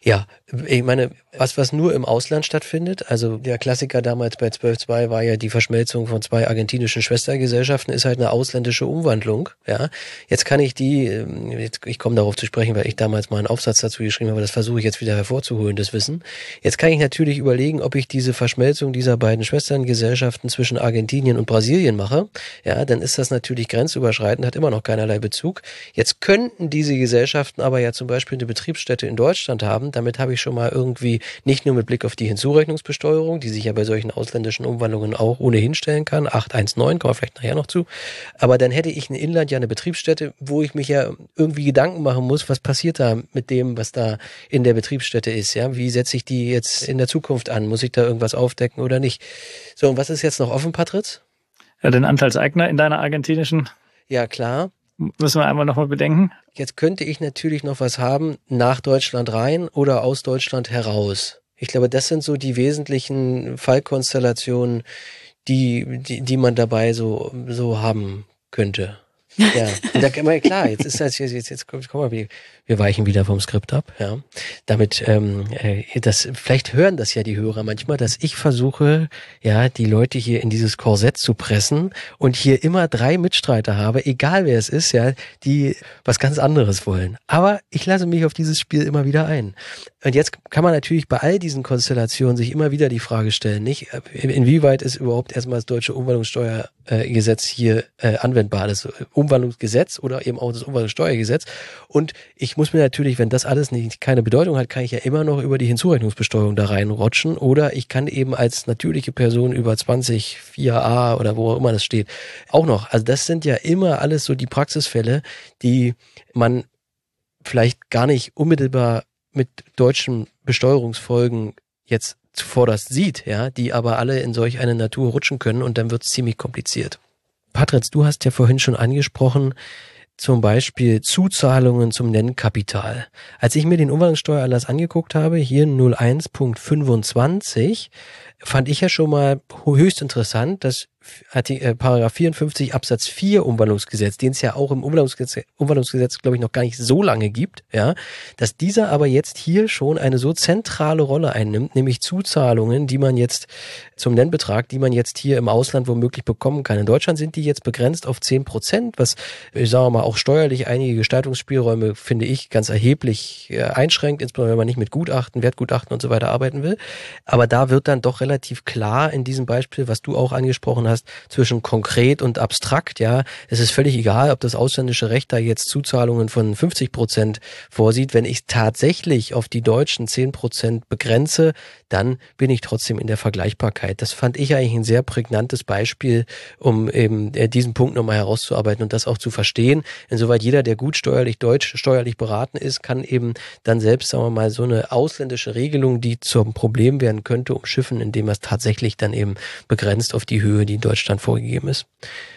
[SPEAKER 1] Ja, ich meine, was, was nur im Ausland stattfindet, also der Klassiker damals bei zwölf Komma zwei war ja die Verschmelzung von zwei argentinischen Schwestergesellschaften, ist halt eine ausländische Umwandlung, ja. Jetzt kann ich die, jetzt, ich komme darauf zu sprechen, weil ich damals mal einen Aufsatz dazu geschrieben habe, das versuche ich jetzt wieder hervorzuholen, das Wissen. Jetzt kann ich natürlich überlegen, ob ich diese Verschmelzung dieser beiden Schwesterngesellschaften zwischen Argentinien und Brasilien mache, ja, dann ist das natürlich grenzüberschreitend, hat immer noch keinerlei Bezug. Jetzt könnten diese Gesellschaften aber ja zum Beispiel eine Betriebsstätte in Deutschland haben. Damit habe ich schon mal irgendwie nicht nur mit Blick auf die Hinzurechnungsbesteuerung, die sich ja bei solchen ausländischen Umwandlungen auch ohnehin stellen kann, acht eins neun, kommen wir vielleicht nachher noch zu, aber dann hätte ich in Inland ja eine Betriebsstätte, wo ich mich ja irgendwie Gedanken machen muss, was passiert da mit dem, was da in der Betriebsstätte ist, ja, wie setze ich die jetzt in der Zukunft an, muss ich da irgendwas aufdecken oder nicht? So, und was ist jetzt noch offen, Patritz?
[SPEAKER 3] Ja, den Anteilseigner in deiner argentinischen.
[SPEAKER 1] Ja, klar.
[SPEAKER 3] Müssen wir einmal nochmal bedenken.
[SPEAKER 1] Jetzt könnte ich natürlich noch was haben, nach Deutschland rein oder aus Deutschland heraus. Ich glaube, das sind so die wesentlichen Fallkonstellationen, die, die, die man dabei so, so haben könnte. Ja, und da kann man, klar, jetzt ist das, jetzt, jetzt, jetzt komm mal, wir, wir weichen wieder vom Skript ab, ja. Damit, ähm, äh, das, vielleicht hören das ja die Hörer manchmal, dass ich versuche, ja, die Leute hier in dieses Korsett zu pressen und hier immer drei Mitstreiter habe, egal wer es ist, ja, die was ganz anderes wollen. Aber ich lasse mich auf dieses Spiel immer wieder ein. Und jetzt kann man natürlich bei all diesen Konstellationen sich immer wieder die Frage stellen, nicht, inwieweit ist überhaupt erstmal das deutsche Umwandlungssteuergesetz hier äh, anwendbar, das Umwandlungsgesetz oder eben auch das Umwandlungssteuergesetz. Und ich muss mir natürlich, wenn das alles nicht keine Bedeutung hat, kann ich ja immer noch über die Hinzurechnungsbesteuerung da reinrutschen oder ich kann eben als natürliche Person über zwanzig vier a oder wo auch immer das steht, auch noch. Also das sind ja immer alles so die Praxisfälle, die man vielleicht gar nicht unmittelbar mit deutschen Besteuerungsfolgen jetzt zuvorderst sieht, ja, die aber alle in solch eine Natur rutschen können und dann wird es ziemlich kompliziert. Patritz, du hast ja vorhin schon angesprochen, zum Beispiel Zuzahlungen zum Nennkapital. Als ich mir den Umwandlungssteuererlass angeguckt habe, hier null eins Punkt fünfundzwanzig, fand ich ja schon mal höchst interessant, dass äh, Paragraph vierundfünfzig Absatz vier Umwandlungsgesetz, den es ja auch im Umwandlungsgesetz, Umwandlungsgesetz, glaube ich, noch gar nicht so lange gibt, ja, dass dieser aber jetzt hier schon eine so zentrale Rolle einnimmt, nämlich Zuzahlungen, die man jetzt zum Nennbetrag, die man jetzt hier im Ausland womöglich bekommen kann. In Deutschland sind die jetzt begrenzt auf zehn Prozent, was, ich sage mal, auch steuerlich einige Gestaltungsspielräume, finde ich, ganz erheblich äh, einschränkt, insbesondere wenn man nicht mit Gutachten, Wertgutachten und so weiter arbeiten will. Aber da wird dann doch relativ klar in diesem Beispiel, was du auch angesprochen hast, zwischen konkret und abstrakt, ja. Es ist völlig egal, ob das ausländische Recht da jetzt Zuzahlungen von fünfzig Prozent vorsieht. Wenn ich tatsächlich auf die deutschen zehn Prozent begrenze, dann bin ich trotzdem in der Vergleichbarkeit. Das fand ich eigentlich ein sehr prägnantes Beispiel, um eben diesen Punkt nochmal herauszuarbeiten und das auch zu verstehen. Insoweit jeder, der gut steuerlich deutsch, steuerlich beraten ist, kann eben dann selbst, sagen wir mal, so eine ausländische Regelung, die zum Problem werden könnte, umschiffen, indem er es tatsächlich dann eben begrenzt auf die Höhe, die in Deutschland vorgegeben ist.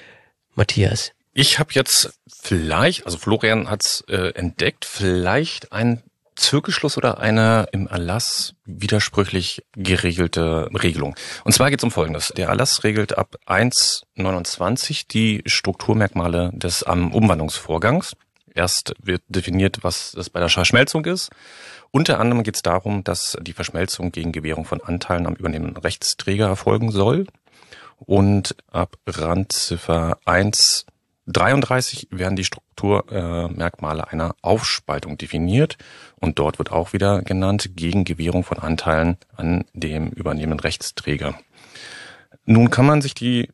[SPEAKER 1] Matthias.
[SPEAKER 2] Ich habe jetzt vielleicht, also Florian hat es äh, entdeckt, vielleicht ein Zirkelschluss oder eine im Erlass widersprüchlich geregelte Regelung. Und zwar geht es um Folgendes. Der Erlass regelt ab eins neunundzwanzig die Strukturmerkmale des um, Umwandlungsvorgangs. Erst wird definiert, was das bei der Verschmelzung ist. Unter anderem geht es darum, dass die Verschmelzung gegen Gewährung von Anteilen am übernehmenden Rechtsträger erfolgen soll. Und ab Randziffer eins dreiunddreißig werden die Strukturmerkmale äh, einer Aufspaltung definiert. Und dort wird auch wieder genannt, gegen Gewährung von Anteilen an dem übernehmenden Rechtsträger. Nun kann man sich die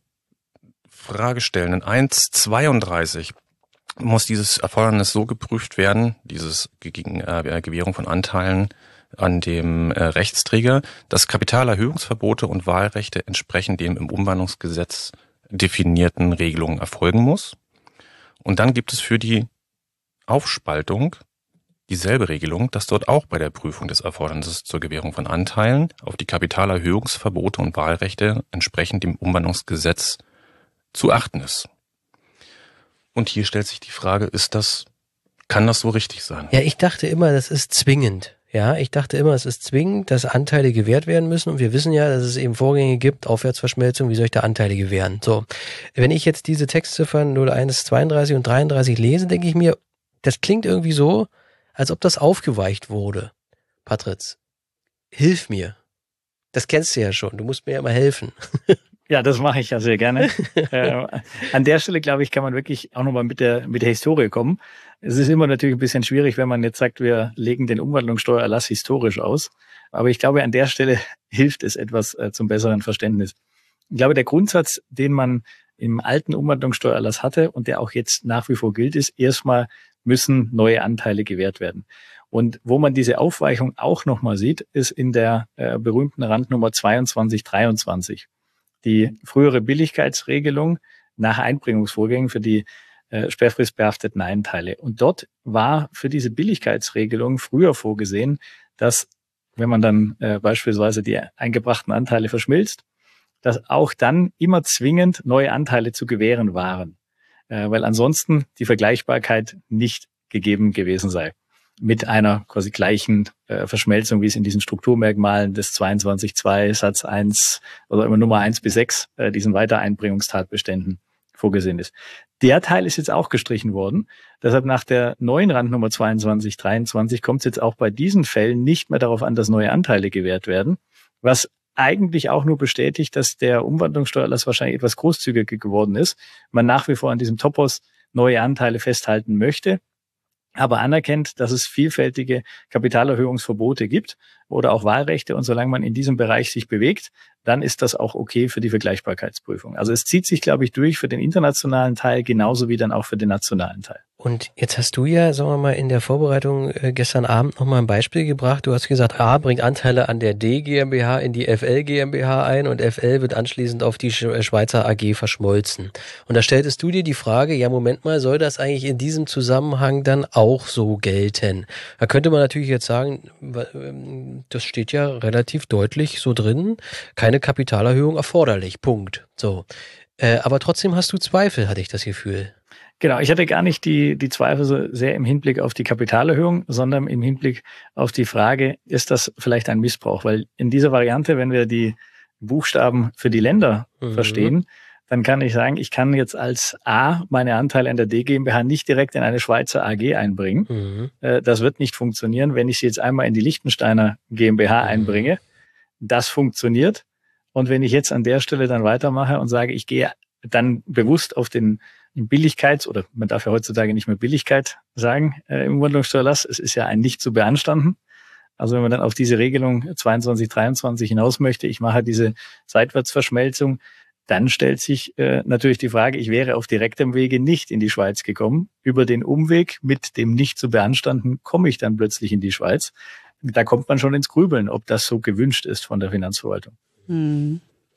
[SPEAKER 2] Frage stellen, in eins zweiunddreißig muss dieses Erfordernis so geprüft werden, dieses gegen äh, Gewährung von Anteilen an dem äh, Rechtsträger, dass Kapitalerhöhungsverbote und Wahlrechte entsprechend dem im Umwandlungsgesetz definierten Regelungen erfolgen muss. Und dann gibt es für die Aufspaltung dieselbe Regelung, dass dort auch bei der Prüfung des Erfordernisses zur Gewährung von Anteilen auf die Kapitalerhöhungsverbote und Wahlrechte entsprechend dem Umwandlungsgesetz zu achten ist. Und hier stellt sich die Frage, ist das, kann das so richtig sein?
[SPEAKER 1] Ja, ich dachte immer, das ist zwingend. Ja, ich dachte immer, es ist zwingend, dass Anteile gewährt werden müssen. Und wir wissen ja, dass es eben Vorgänge gibt, Aufwärtsverschmelzung, wie soll ich da Anteile gewähren? So, wenn ich jetzt diese Textziffern null eins zweiunddreißig und dreiunddreißig lese, denke ich mir, das klingt irgendwie so, als ob das aufgeweicht wurde. Patritz, hilf mir. Das kennst du ja schon, du musst mir ja immer helfen.
[SPEAKER 3] Ja, das mache ich ja sehr gerne. äh, an der Stelle, glaube ich, kann man wirklich auch nochmal mit der, mit der Historie kommen. Es ist immer natürlich ein bisschen schwierig, wenn man jetzt sagt, wir legen den Umwandlungssteuererlass historisch aus. Aber ich glaube, an der Stelle hilft es etwas äh, zum besseren Verständnis. Ich glaube, der Grundsatz, den man im alten Umwandlungssteuererlass hatte und der auch jetzt nach wie vor gilt, ist, erstmal müssen neue Anteile gewährt werden. Und wo man diese Aufweichung auch nochmal sieht, ist in der äh, berühmten Randnummer zweiundzwanzig dreiundzwanzig. Die frühere Billigkeitsregelung nach Einbringungsvorgängen für die äh, sperrfristbehafteten Anteile. Und dort war für diese Billigkeitsregelung früher vorgesehen, dass, wenn man dann äh, beispielsweise die eingebrachten Anteile verschmilzt, dass auch dann immer zwingend neue Anteile zu gewähren waren, äh, weil ansonsten die Vergleichbarkeit nicht gegeben gewesen sei. Mit einer quasi gleichen äh, Verschmelzung, wie es in diesen Strukturmerkmalen des zweiundzwanzig zwei Satz eins oder immer Nummer eins bis sechs, äh, diesen Weitereinbringungstatbeständen vorgesehen ist. Der Teil ist jetzt auch gestrichen worden. Deshalb nach der neuen Randnummer zweiundzwanzig dreiundzwanzig kommt es jetzt auch bei diesen Fällen nicht mehr darauf an, dass neue Anteile gewährt werden, was eigentlich auch nur bestätigt, dass der Umwandlungssteuererlass wahrscheinlich etwas großzügiger geworden ist. Man nach wie vor an diesem Topos neue Anteile festhalten möchte, aber anerkennt, dass es vielfältige Kapitalerhöhungsverbote gibt oder auch Wahlrechte. Und solange man in diesem Bereich sich bewegt, dann ist das auch okay für die Vergleichbarkeitsprüfung. Also es zieht sich, glaube ich, durch für den internationalen Teil genauso wie dann auch für den nationalen Teil.
[SPEAKER 1] Und jetzt hast du ja, sagen wir mal, in der Vorbereitung äh, gestern Abend nochmal ein Beispiel gebracht. Du hast gesagt, A bringt Anteile an der D GmbH in die F L GmbH ein und F L wird anschließend auf die Schweizer A G verschmolzen. Und da stelltest du dir die Frage, ja Moment mal, soll das eigentlich in diesem Zusammenhang dann auch so gelten? Da könnte man natürlich jetzt sagen, das steht ja relativ deutlich so drin, keine Kapitalerhöhung erforderlich, Punkt. So. Äh, aber trotzdem hast du Zweifel, hatte ich das Gefühl.
[SPEAKER 3] Genau, ich hatte gar nicht die, die Zweifel so sehr im Hinblick auf die Kapitalerhöhung, sondern im Hinblick auf die Frage, ist das vielleicht ein Missbrauch? Weil in dieser Variante, wenn wir die Buchstaben für die Länder mhm. verstehen, dann kann ich sagen, ich kann jetzt als A meine Anteile an der D GmbH nicht direkt in eine Schweizer A G einbringen. Mhm. Äh, das wird nicht funktionieren. Wenn ich sie jetzt einmal in die Liechtensteiner GmbH mhm. einbringe, das funktioniert. Und wenn ich jetzt an der Stelle dann weitermache und sage, ich gehe dann bewusst auf den Billigkeits- oder man darf ja heutzutage nicht mehr Billigkeit sagen äh, im Umwandlungssteuererlass, es ist ja ein nicht zu beanstanden. Also wenn man dann auf diese Regelung zweiundzwanzig dreiundzwanzig hinaus möchte, ich mache diese Seitwärtsverschmelzung, dann stellt sich äh, natürlich die Frage, ich wäre auf direktem Wege nicht in die Schweiz gekommen. Über den Umweg mit dem nicht zu beanstanden komme ich dann plötzlich in die Schweiz. Da kommt man schon ins Grübeln, ob das so gewünscht ist von der Finanzverwaltung.
[SPEAKER 4] Hm.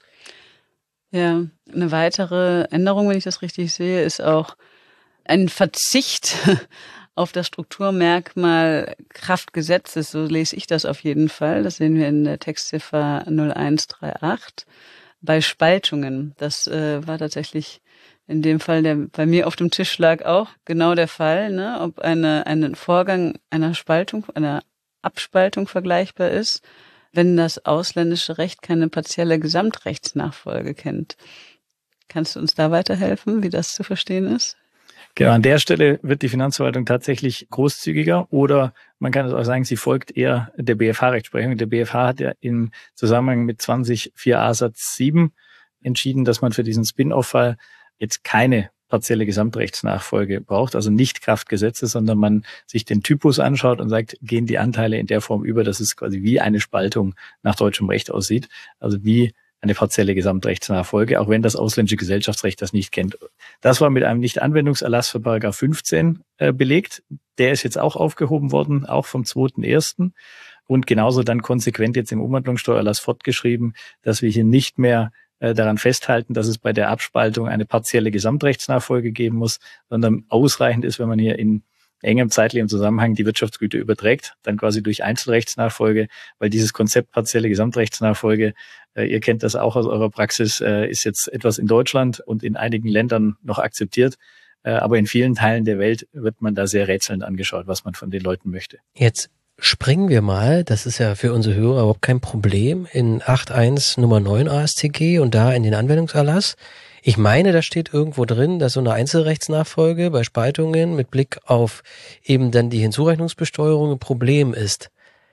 [SPEAKER 4] Ja, eine weitere Änderung, wenn ich das richtig sehe, ist auch ein Verzicht auf das Strukturmerkmal Kraftgesetzes. So lese ich das auf jeden Fall. Das sehen wir in der Textziffer null eins drei acht. Bei Spaltungen, das äh, war tatsächlich in dem Fall, der bei mir auf dem Tisch lag, auch genau der Fall, ne? Ob eine, ein Vorgang einer Spaltung, einer Abspaltung vergleichbar ist, wenn das ausländische Recht keine partielle Gesamtrechtsnachfolge kennt. Kannst du uns da weiterhelfen, wie das zu verstehen ist?
[SPEAKER 3] Genau, an der Stelle wird die Finanzverwaltung tatsächlich großzügiger oder man kann es auch sagen, sie folgt eher der B F H-Rechtsprechung. Der B F H hat ja im Zusammenhang mit zwanzig vier a Satz sieben entschieden, dass man für diesen Spin-off-Fall jetzt keine partielle Gesamtrechtsnachfolge braucht, also nicht Kraftgesetze, sondern man sich den Typus anschaut und sagt, gehen die Anteile in der Form über, dass es quasi wie eine Spaltung nach deutschem Recht aussieht, also wie eine partielle Gesamtrechtsnachfolge, auch wenn das ausländische Gesellschaftsrecht das nicht kennt. Das war mit einem Nicht-Anwendungserlass für Paragraph fünfzehn äh, belegt. Der ist jetzt auch aufgehoben worden, auch vom zweiten ersten und genauso dann konsequent jetzt im Umwandlungssteuererlass fortgeschrieben, dass wir hier nicht mehr äh, daran festhalten, dass es bei der Abspaltung eine partielle Gesamtrechtsnachfolge geben muss, sondern ausreichend ist, wenn man hier in engem zeitlichen Zusammenhang die Wirtschaftsgüter überträgt, dann quasi durch Einzelrechtsnachfolge, weil dieses Konzept partielle Gesamtrechtsnachfolge, äh, ihr kennt das auch aus eurer Praxis, äh, ist jetzt etwas in Deutschland und in einigen Ländern noch akzeptiert, äh, aber in vielen Teilen der Welt wird man da sehr rätselnd angeschaut, was man von den Leuten möchte.
[SPEAKER 1] Jetzt springen wir mal, das ist ja für unsere Hörer überhaupt kein Problem, in acht eins Nummer neun A S t G und da in den Anwendungserlass. Ich meine, da steht irgendwo drin, dass so eine Einzelrechtsnachfolge bei Spaltungen mit Blick auf eben dann die Hinzurechnungsbesteuerung ein Problem ist.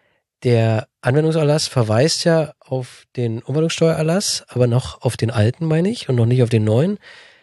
[SPEAKER 1] Der Anwendungserlass verweist ja auf den Umwandlungssteuererlass, aber noch auf den alten, meine ich, und noch nicht auf den neuen.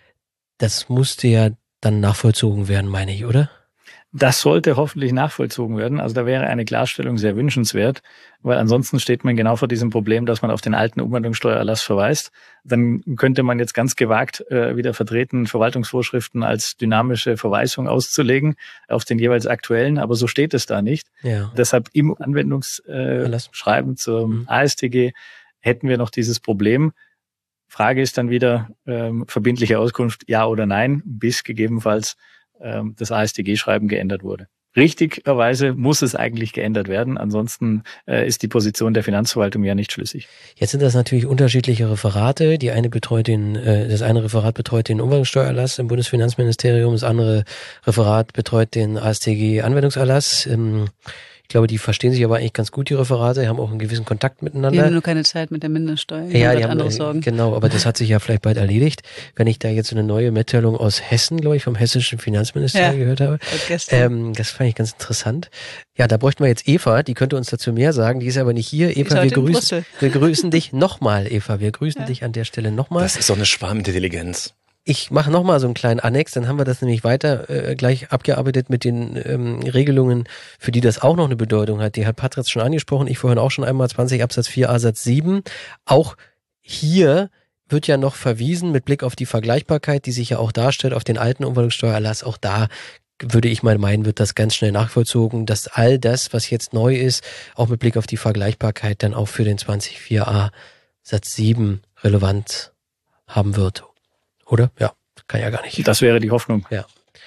[SPEAKER 1] Das musste ja dann nachvollzogen werden, meine ich, oder?
[SPEAKER 3] Das sollte hoffentlich nachvollzogen werden. Also da wäre eine Klarstellung sehr wünschenswert, weil ansonsten steht man genau vor diesem Problem, dass man auf den alten Umwandlungssteuererlass verweist. Dann könnte man jetzt ganz gewagt äh, wieder vertreten, Verwaltungsvorschriften als dynamische Verweisung auszulegen auf den jeweils aktuellen, aber so steht es da nicht.
[SPEAKER 1] Ja.
[SPEAKER 3] Deshalb im Anwendungsschreiben äh, zum
[SPEAKER 1] mhm.
[SPEAKER 3] A S T G hätten wir noch dieses Problem. Frage ist dann wieder ähm, verbindliche Auskunft, ja oder nein, bis gegebenenfalls ähm, das A S T G-Schreiben geändert wurde. Richtigerweise muss es eigentlich geändert werden, ansonsten äh, ist die Position der Finanzverwaltung ja nicht schlüssig.
[SPEAKER 1] Jetzt sind das natürlich unterschiedliche Referate. Die eine betreut den, äh, das eine Referat betreut den Umwandlungssteuererlass im Bundesfinanzministerium, das andere Referat betreut den A S T G-Anwendungserlass. Ähm, Ich glaube, die verstehen sich aber eigentlich ganz gut, die Referate, haben auch einen gewissen Kontakt miteinander.
[SPEAKER 4] Die haben nur keine Zeit mit der Mindeststeuer.
[SPEAKER 1] Ja, die haben
[SPEAKER 4] andere Sorgen.
[SPEAKER 1] Genau, aber das hat sich ja vielleicht bald erledigt. Wenn ich da jetzt eine neue Mitteilung aus Hessen, glaube ich, vom hessischen Finanzminister
[SPEAKER 4] ja,
[SPEAKER 1] gehört habe, ähm, das fand ich ganz interessant. Ja, da bräuchten wir jetzt Eva, die könnte uns dazu mehr sagen. Die ist aber nicht hier. Eva, wir grüßen, wir grüßen dich nochmal, Eva. Wir grüßen ja. dich an der Stelle nochmal.
[SPEAKER 2] Das ist doch eine Schwarmintelligenz.
[SPEAKER 1] Ich mache nochmal so einen kleinen Annex, dann haben wir das nämlich weiter äh, gleich abgearbeitet mit den ähm, Regelungen, für die das auch noch eine Bedeutung hat. Die hat Patritz schon angesprochen, ich vorhin auch schon einmal, zwanzig Absatz vier a Satz sieben. Auch hier wird ja noch verwiesen mit Blick auf die Vergleichbarkeit, die sich ja auch darstellt, auf den alten Umwandlungssteuererlass. Auch da würde ich mal meinen, wird das ganz schnell nachvollzogen, dass all das, was jetzt neu ist, auch mit Blick auf die Vergleichbarkeit dann auch für den zwanzig vier a Satz sieben relevant haben wird. Oder? Ja, kann ja gar nicht.
[SPEAKER 3] Das wäre die Hoffnung.
[SPEAKER 1] Ja.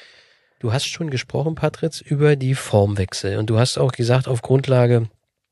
[SPEAKER 1] Du hast schon gesprochen, Patritz, über die Formwechsel. Und du hast auch gesagt, auf Grundlage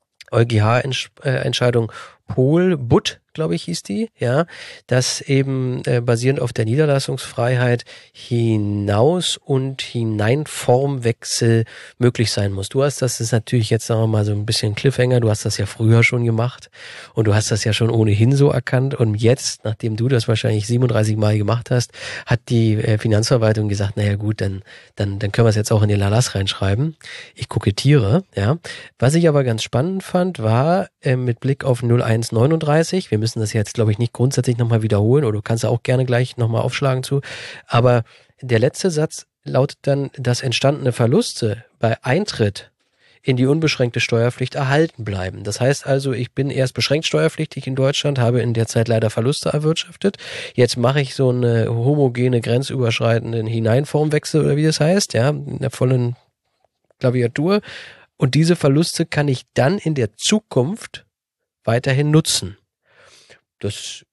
[SPEAKER 1] EuGH-Entscheidung Pohl-Butt, glaube ich, hieß die, ja, dass eben äh, basierend auf der Niederlassungsfreiheit Hinaus- und Hineinformwechsel möglich sein muss. Du hast das, das ist natürlich jetzt, sagen wir mal, so ein bisschen Cliffhanger, du hast das ja früher schon gemacht und du hast das ja schon ohnehin so erkannt und jetzt, nachdem du das wahrscheinlich siebenunddreißig Mal gemacht hast, hat die äh, Finanzverwaltung gesagt, naja gut, dann, dann, dann können wir es jetzt auch in den Erlass reinschreiben. Ich kokettiere, ja. Was ich aber ganz spannend fand, war äh, mit Blick auf null eins neununddreißig, wir müssen das jetzt, glaube ich, nicht grundsätzlich nochmal wiederholen oder du kannst ja auch gerne gleich nochmal aufschlagen zu, aber der letzte Satz lautet dann, dass entstandene Verluste bei Eintritt in die unbeschränkte Steuerpflicht erhalten bleiben. Das heißt also, ich bin erst beschränkt steuerpflichtig in Deutschland, habe in der Zeit leider Verluste erwirtschaftet. Jetzt mache ich so eine homogene, grenzüberschreitenden Hineinformwechsel oder wie das heißt, ja, in der vollen Klaviatur. Und diese Verluste kann ich dann in der Zukunft weiterhin nutzen. Das,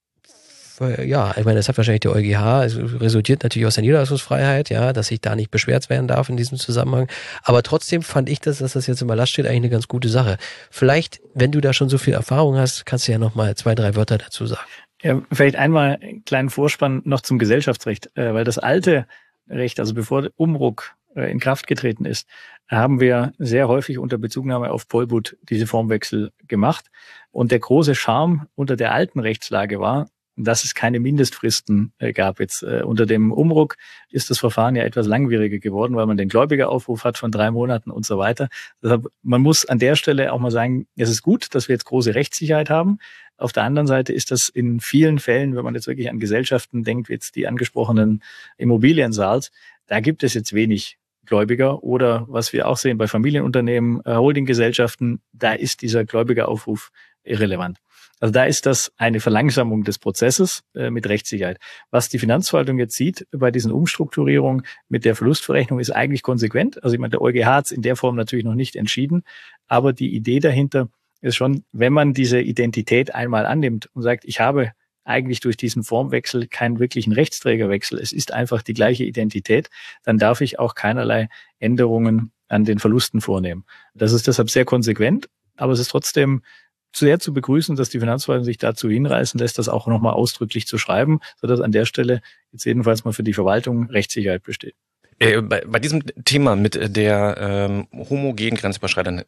[SPEAKER 1] ja, ich meine, das hat wahrscheinlich der EuGH, es resultiert natürlich aus der Niederlassungsfreiheit, ja, dass ich da nicht beschwert werden darf in diesem Zusammenhang. Aber trotzdem fand ich, dass, dass das jetzt im Erlass steht, eigentlich eine ganz gute Sache. Vielleicht, wenn du da schon so viel Erfahrung hast, kannst du ja noch mal zwei, drei Wörter dazu sagen.
[SPEAKER 3] Ja, vielleicht einmal einen kleinen Vorspann noch zum Gesellschaftsrecht, weil das alte Recht, also bevor der Umruck in Kraft getreten ist, haben wir sehr häufig unter Bezugnahme auf Pohl-Butt diese Formwechsel gemacht. Und der große Charme unter der alten Rechtslage war, dass es keine Mindestfristen gab. Jetzt äh, unter dem Umruck ist das Verfahren ja etwas langwieriger geworden, weil man den Gläubigeraufruf hat von drei Monaten und so weiter. Deshalb, man muss an der Stelle auch mal sagen, es ist gut, dass wir jetzt große Rechtssicherheit haben. Auf der anderen Seite ist das in vielen Fällen, wenn man jetzt wirklich an Gesellschaften denkt, wie jetzt die angesprochenen Immobilien-Sals, da gibt es jetzt wenig Gläubiger oder was wir auch sehen bei Familienunternehmen, äh, Holdinggesellschaften, da ist dieser Gläubigeraufruf irrelevant. Also da ist das eine Verlangsamung des Prozesses äh, mit Rechtssicherheit. Was die Finanzverwaltung jetzt sieht bei diesen Umstrukturierungen mit der Verlustverrechnung ist eigentlich konsequent. Also ich meine, der EuGH hat es in der Form natürlich noch nicht entschieden, aber die Idee dahinter ist schon, wenn man diese Identität einmal annimmt und sagt, ich habe eigentlich durch diesen Formwechsel keinen wirklichen Rechtsträgerwechsel, es ist einfach die gleiche Identität, dann darf ich auch keinerlei Änderungen an den Verlusten vornehmen. Das ist deshalb sehr konsequent, aber es ist trotzdem sehr zu begrüßen, dass die Finanzverwaltung sich dazu hinreißen lässt, das auch nochmal ausdrücklich zu schreiben, sodass an der Stelle jetzt jedenfalls mal für die Verwaltung Rechtssicherheit besteht.
[SPEAKER 2] Äh, bei, bei diesem Thema mit der ähm, homogenen grenzüberschreitenden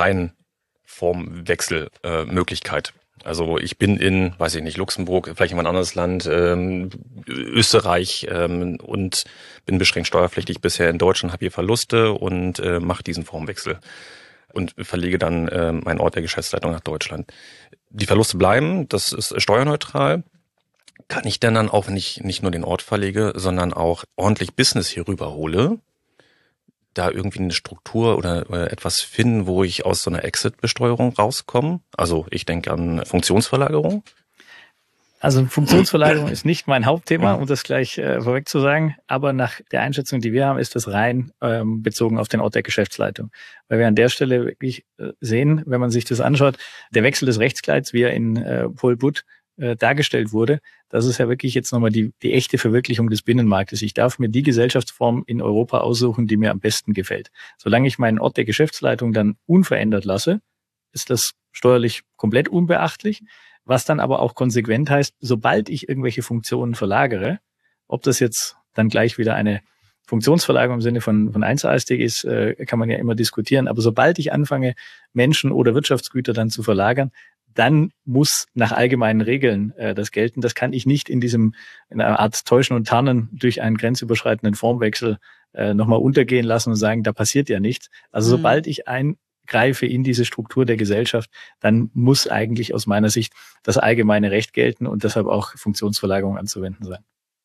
[SPEAKER 2] Hereinformwechselmöglichkeit, äh, also ich bin in, weiß ich nicht, Luxemburg, vielleicht in ein anderes Land, ähm, Österreich ähm, und bin beschränkt steuerpflichtig bisher in Deutschland, habe hier Verluste und äh, mache diesen Formwechsel. und verlege dann äh, meinen Ort der Geschäftsleitung nach Deutschland. Die Verluste bleiben, das ist steuerneutral. Kann ich denn dann auch, wenn ich nicht nur den Ort verlege, sondern auch ordentlich Business hier rüberhole, da irgendwie eine Struktur oder, oder etwas finden, wo ich aus so einer Exit-Besteuerung rauskomme? Also ich denke an Funktionsverlagerung.
[SPEAKER 3] Also Funktionsverlagerung ist nicht mein Hauptthema, um das gleich äh, vorweg zu sagen. Aber nach der Einschätzung, die wir haben, ist das rein ähm, bezogen auf den Ort der Geschäftsleitung. Weil wir an der Stelle wirklich äh, sehen, wenn man sich das anschaut, der Wechsel des Rechtskleids, wie er in äh, Pol But äh, dargestellt wurde, das ist ja wirklich jetzt nochmal die, die echte Verwirklichung des Binnenmarktes. Ich darf mir die Gesellschaftsform in Europa aussuchen, die mir am besten gefällt. Solange ich meinen Ort der Geschäftsleitung dann unverändert lasse, ist das steuerlich komplett unbeachtlich. Was dann aber auch konsequent heißt, sobald ich irgendwelche Funktionen verlagere, ob das jetzt dann gleich wieder eine Funktionsverlagerung im Sinne von, von eins A S T ist, äh, kann man ja immer diskutieren. Aber sobald ich anfange, Menschen oder Wirtschaftsgüter dann zu verlagern, dann muss nach allgemeinen Regeln äh, das gelten. Das kann ich nicht in diesem, in einer Art Täuschen und Tarnen durch einen grenzüberschreitenden Formwechsel äh, nochmal untergehen lassen und sagen, da passiert ja nichts. Also mhm. sobald ich ein greife in diese Struktur der Gesellschaft, dann muss eigentlich aus meiner Sicht das allgemeine Recht gelten und deshalb auch Funktionsverlagerung anzuwenden sein.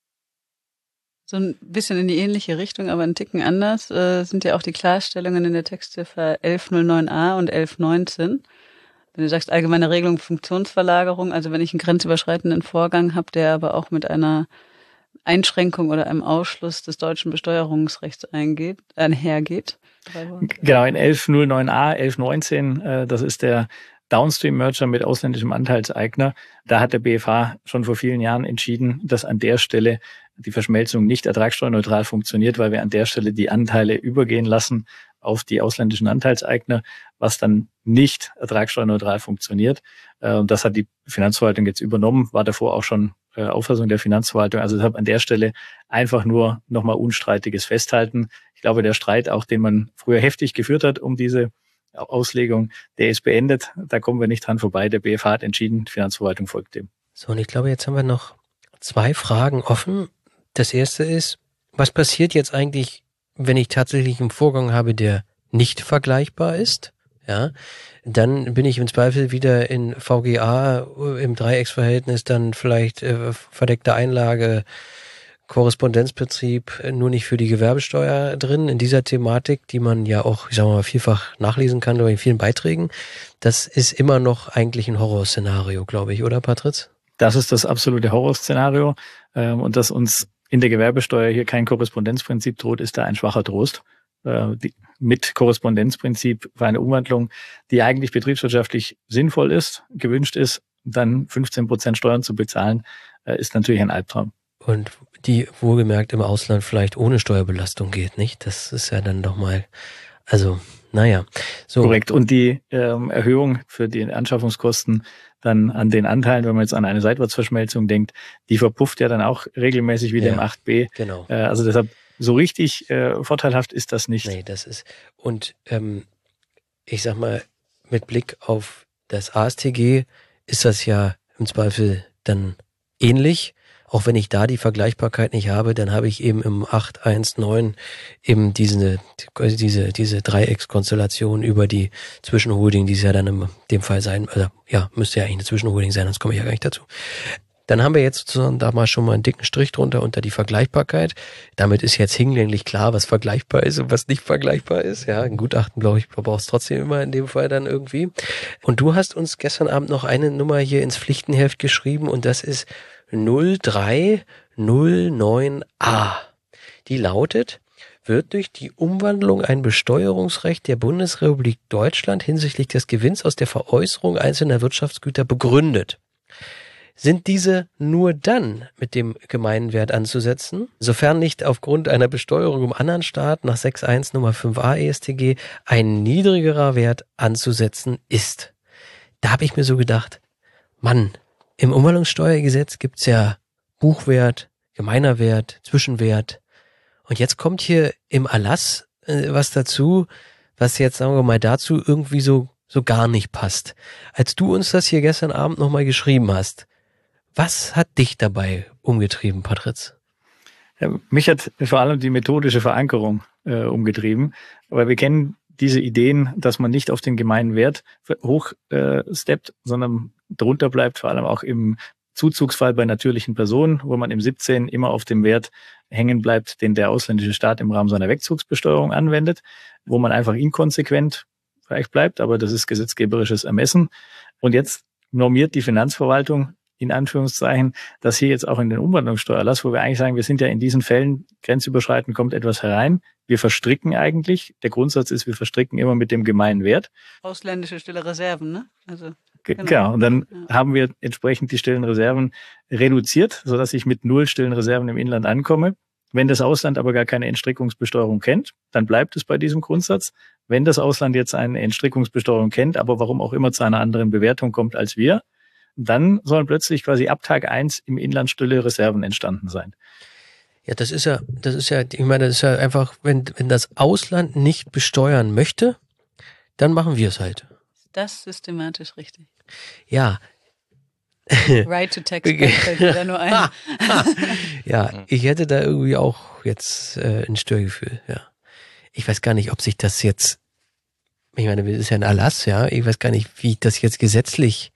[SPEAKER 4] So ein bisschen in die ähnliche Richtung, aber einen Ticken anders, äh, sind ja auch die Klarstellungen in der Textziffer elf null neun a und elf neunzehn. Wenn du sagst allgemeine Regelung Funktionsverlagerung, also wenn ich einen grenzüberschreitenden Vorgang habe, der aber auch mit einer Einschränkung oder einem Ausschluss des deutschen Besteuerungsrechts eingeht, einhergeht.
[SPEAKER 3] Genau, in elf null neun a, elf neunzehn, äh, das ist der Downstream-Merger mit ausländischem Anteilseigner. Da hat der B F H schon vor vielen Jahren entschieden, dass an der Stelle die Verschmelzung nicht ertragssteuerneutral funktioniert, weil wir an der Stelle die Anteile übergehen lassen auf die ausländischen Anteilseigner, was dann nicht ertragssteuerneutral funktioniert. Und das hat die Finanzverwaltung jetzt übernommen, war davor auch schon Auffassung der Finanzverwaltung. Also deshalb an der Stelle einfach nur nochmal unstreitiges Festhalten. Ich glaube, der Streit, auch den man früher heftig geführt hat um diese Auslegung, der ist beendet. Da kommen wir nicht dran vorbei. Der B F H hat entschieden, die Finanzverwaltung folgt dem.
[SPEAKER 1] So, und ich glaube, jetzt haben wir noch zwei Fragen offen. Das erste ist, was passiert jetzt eigentlich, wenn ich tatsächlich einen Vorgang habe, der nicht vergleichbar ist? Ja, dann bin ich im Zweifel wieder in V G A im Dreiecksverhältnis, dann vielleicht äh, verdeckte Einlage, Korrespondenzprinzip, nur nicht für die Gewerbesteuer drin, in dieser Thematik, die man ja auch, ich sag mal, vielfach nachlesen kann oder in vielen Beiträgen. Das ist immer noch eigentlich ein Horrorszenario, glaube ich, oder Patritz?
[SPEAKER 3] Das ist das absolute Horrorszenario. Ähm, und dass uns in der Gewerbesteuer hier kein Korrespondenzprinzip droht, ist da ein schwacher Trost. Äh, die, mit Korrespondenzprinzip für eine Umwandlung, die eigentlich betriebswirtschaftlich sinnvoll ist, gewünscht ist, dann fünfzehn Prozent Steuern zu bezahlen, äh, ist natürlich ein Albtraum.
[SPEAKER 1] Und die wohlgemerkt im Ausland vielleicht ohne Steuerbelastung geht, nicht? Das ist ja dann doch mal, also, naja. So.
[SPEAKER 3] Korrekt. Und die ähm, Erhöhung für die Anschaffungskosten dann an den Anteilen, wenn man jetzt an eine Seitwärtsverschmelzung denkt, die verpufft ja dann auch regelmäßig wieder ja, im acht b.
[SPEAKER 1] Genau.
[SPEAKER 3] Äh, also deshalb so richtig äh, vorteilhaft ist das nicht.
[SPEAKER 1] Nee, das ist, und ähm, ich sag mal, mit Blick auf das A S T G ist das ja im Zweifel dann ähnlich. Auch wenn ich da die Vergleichbarkeit nicht habe, dann habe ich eben im acht eins neun eben diese, diese, diese Dreieckskonstellation über die Zwischenholding, die es ja dann in dem Fall sein, also ja, müsste ja eigentlich eine Zwischenholding sein, sonst komme ich ja gar nicht dazu. Dann haben wir jetzt sozusagen da mal schon mal einen dicken Strich drunter unter die Vergleichbarkeit. Damit ist jetzt hinlänglich klar, was vergleichbar ist und was nicht vergleichbar ist. Ja, ein Gutachten, glaube ich, braucht es trotzdem immer in dem Fall dann irgendwie. Und du hast uns gestern Abend noch eine Nummer hier ins Pflichtenheft geschrieben und das ist null drei null neun a. Die lautet, wird durch die Umwandlung ein Besteuerungsrecht der Bundesrepublik Deutschland hinsichtlich des Gewinns aus der Veräußerung einzelner Wirtschaftsgüter begründet. Sind diese nur dann mit dem Gemeinwert anzusetzen, sofern nicht aufgrund einer Besteuerung im anderen Staat nach sechs eins Nummer fünf a E S T G ein niedrigerer Wert anzusetzen ist. Da habe ich mir so gedacht, Mann, im Umwandlungssteuergesetz gibt's ja Buchwert, gemeiner Wert, Zwischenwert. Und jetzt kommt hier im Erlass äh, was dazu, was jetzt, sagen wir mal, dazu irgendwie so so gar nicht passt. Als du uns das hier gestern Abend nochmal geschrieben hast, was hat dich dabei umgetrieben, Patritz?
[SPEAKER 3] Ja, mich hat vor allem die methodische Verankerung äh, umgetrieben, weil wir kennen diese Ideen, dass man nicht auf den gemeinen Wert hoch äh, steppt, sondern drunter bleibt, vor allem auch im Zuzugsfall bei natürlichen Personen, wo man im siebzehn immer auf dem Wert hängen bleibt, den der ausländische Staat im Rahmen seiner Wegzugsbesteuerung anwendet, wo man einfach inkonsequent vielleicht bleibt, aber das ist gesetzgeberisches Ermessen. Und jetzt normiert die Finanzverwaltung in Anführungszeichen, dass hier jetzt auch in den Umwandlungssteuererlass, wo wir eigentlich sagen, wir sind ja in diesen Fällen grenzüberschreitend, kommt etwas herein. Wir verstricken eigentlich. Der Grundsatz ist, wir verstricken immer mit dem gemeinen Wert.
[SPEAKER 4] Ausländische stille Reserven, ne? Also
[SPEAKER 3] Genau. genau. Und dann ja. haben wir entsprechend die stillen Reserven reduziert, sodass ich mit null stillen Reserven im Inland ankomme. Wenn das Ausland aber gar keine Entstrickungsbesteuerung kennt, dann bleibt es bei diesem Grundsatz. Wenn das Ausland jetzt eine Entstrickungsbesteuerung kennt, aber warum auch immer zu einer anderen Bewertung kommt als wir, dann sollen plötzlich quasi ab Tag eins im Inland stille Reserven entstanden sein.
[SPEAKER 1] Ja, das ist ja, das ist ja, ich meine, das ist ja einfach, wenn, wenn das Ausland nicht besteuern möchte, dann machen wir es halt.
[SPEAKER 4] Das ist systematisch richtig.
[SPEAKER 1] Ja.
[SPEAKER 4] Right to tax fällt mir da nur ein.
[SPEAKER 1] Ja, ich hätte da irgendwie auch jetzt äh, ein Störgefühl, ja. Ich weiß gar nicht, ob sich das jetzt, ich meine, das ist ja ein Erlass, ja, ich weiß gar nicht, wie das jetzt gesetzlich,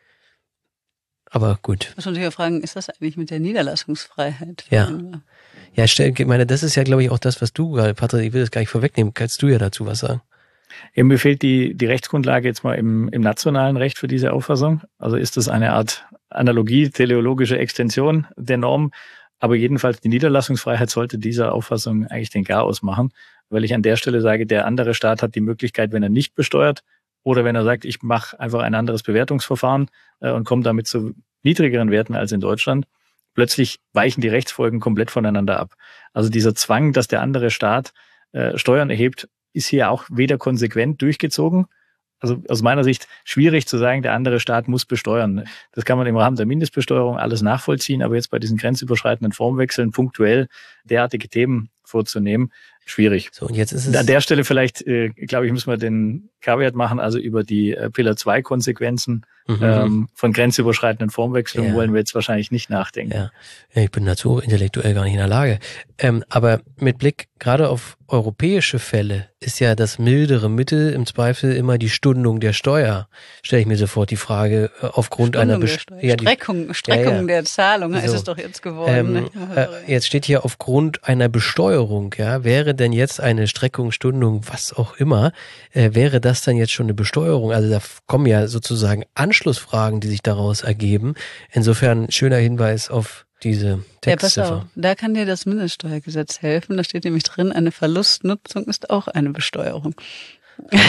[SPEAKER 1] aber gut.
[SPEAKER 4] Muss man sich ja fragen, ist das eigentlich mit der Niederlassungsfreiheit?
[SPEAKER 1] Ja. Ja, stell, ich meine, das ist ja, glaube ich, auch das, was du gerade, Patrick, ich will das gar nicht vorwegnehmen, kannst du ja dazu was sagen?
[SPEAKER 3] Ja, mir fehlt die, die Rechtsgrundlage jetzt mal im, im nationalen Recht für diese Auffassung. Also ist das eine Art Analogie, teleologische Extension der Norm. Aber jedenfalls die Niederlassungsfreiheit sollte dieser Auffassung eigentlich den Garaus machen, weil ich an der Stelle sage, der andere Staat hat die Möglichkeit, wenn er nicht besteuert oder wenn er sagt, ich mache einfach ein anderes Bewertungsverfahren äh, und komme damit zu niedrigeren Werten als in Deutschland, plötzlich weichen die Rechtsfolgen komplett voneinander ab. Also dieser Zwang, dass der andere Staat äh, Steuern erhebt, ist hier auch weder konsequent durchgezogen. Also aus meiner Sicht schwierig zu sagen, der andere Staat muss besteuern. Das kann man im Rahmen der Mindestbesteuerung alles nachvollziehen, aber jetzt bei diesen grenzüberschreitenden Formwechseln punktuell derartige Themen vorzunehmen, schwierig.
[SPEAKER 1] So, und jetzt ist es
[SPEAKER 3] an der Stelle vielleicht, äh, glaube ich, müssen wir den Caveat machen, also über die äh, Pillar zwei Konsequenzen mhm. ähm, von grenzüberschreitenden Formwechseln ja. wollen wir jetzt wahrscheinlich nicht nachdenken.
[SPEAKER 1] Ja, ja ich bin dazu intellektuell gar nicht in der Lage. Ähm, aber mit Blick gerade auf europäische Fälle ist ja das mildere Mittel im Zweifel immer die Stundung der Steuer. Stelle ich mir sofort die Frage, äh, aufgrund
[SPEAKER 4] Stundung
[SPEAKER 1] einer Best-
[SPEAKER 4] ja, Streckung, Streckung
[SPEAKER 1] ja, ja.
[SPEAKER 4] der Zahlung so. Ist es doch jetzt geworden.
[SPEAKER 1] Ähm, äh, jetzt steht hier aufgrund einer Besteuerung, ja, wäre denn jetzt eine Streckung, Stundung, was auch immer, äh, wäre das dann jetzt schon eine Besteuerung? Also da kommen ja sozusagen Anschlussfragen, die sich daraus ergeben. Insofern schöner Hinweis auf diese Textziffer.
[SPEAKER 4] Ja, pass auf, da kann dir das Mindeststeuergesetz helfen. Da steht nämlich drin, eine Verlustnutzung ist auch eine Besteuerung.
[SPEAKER 1] Ja.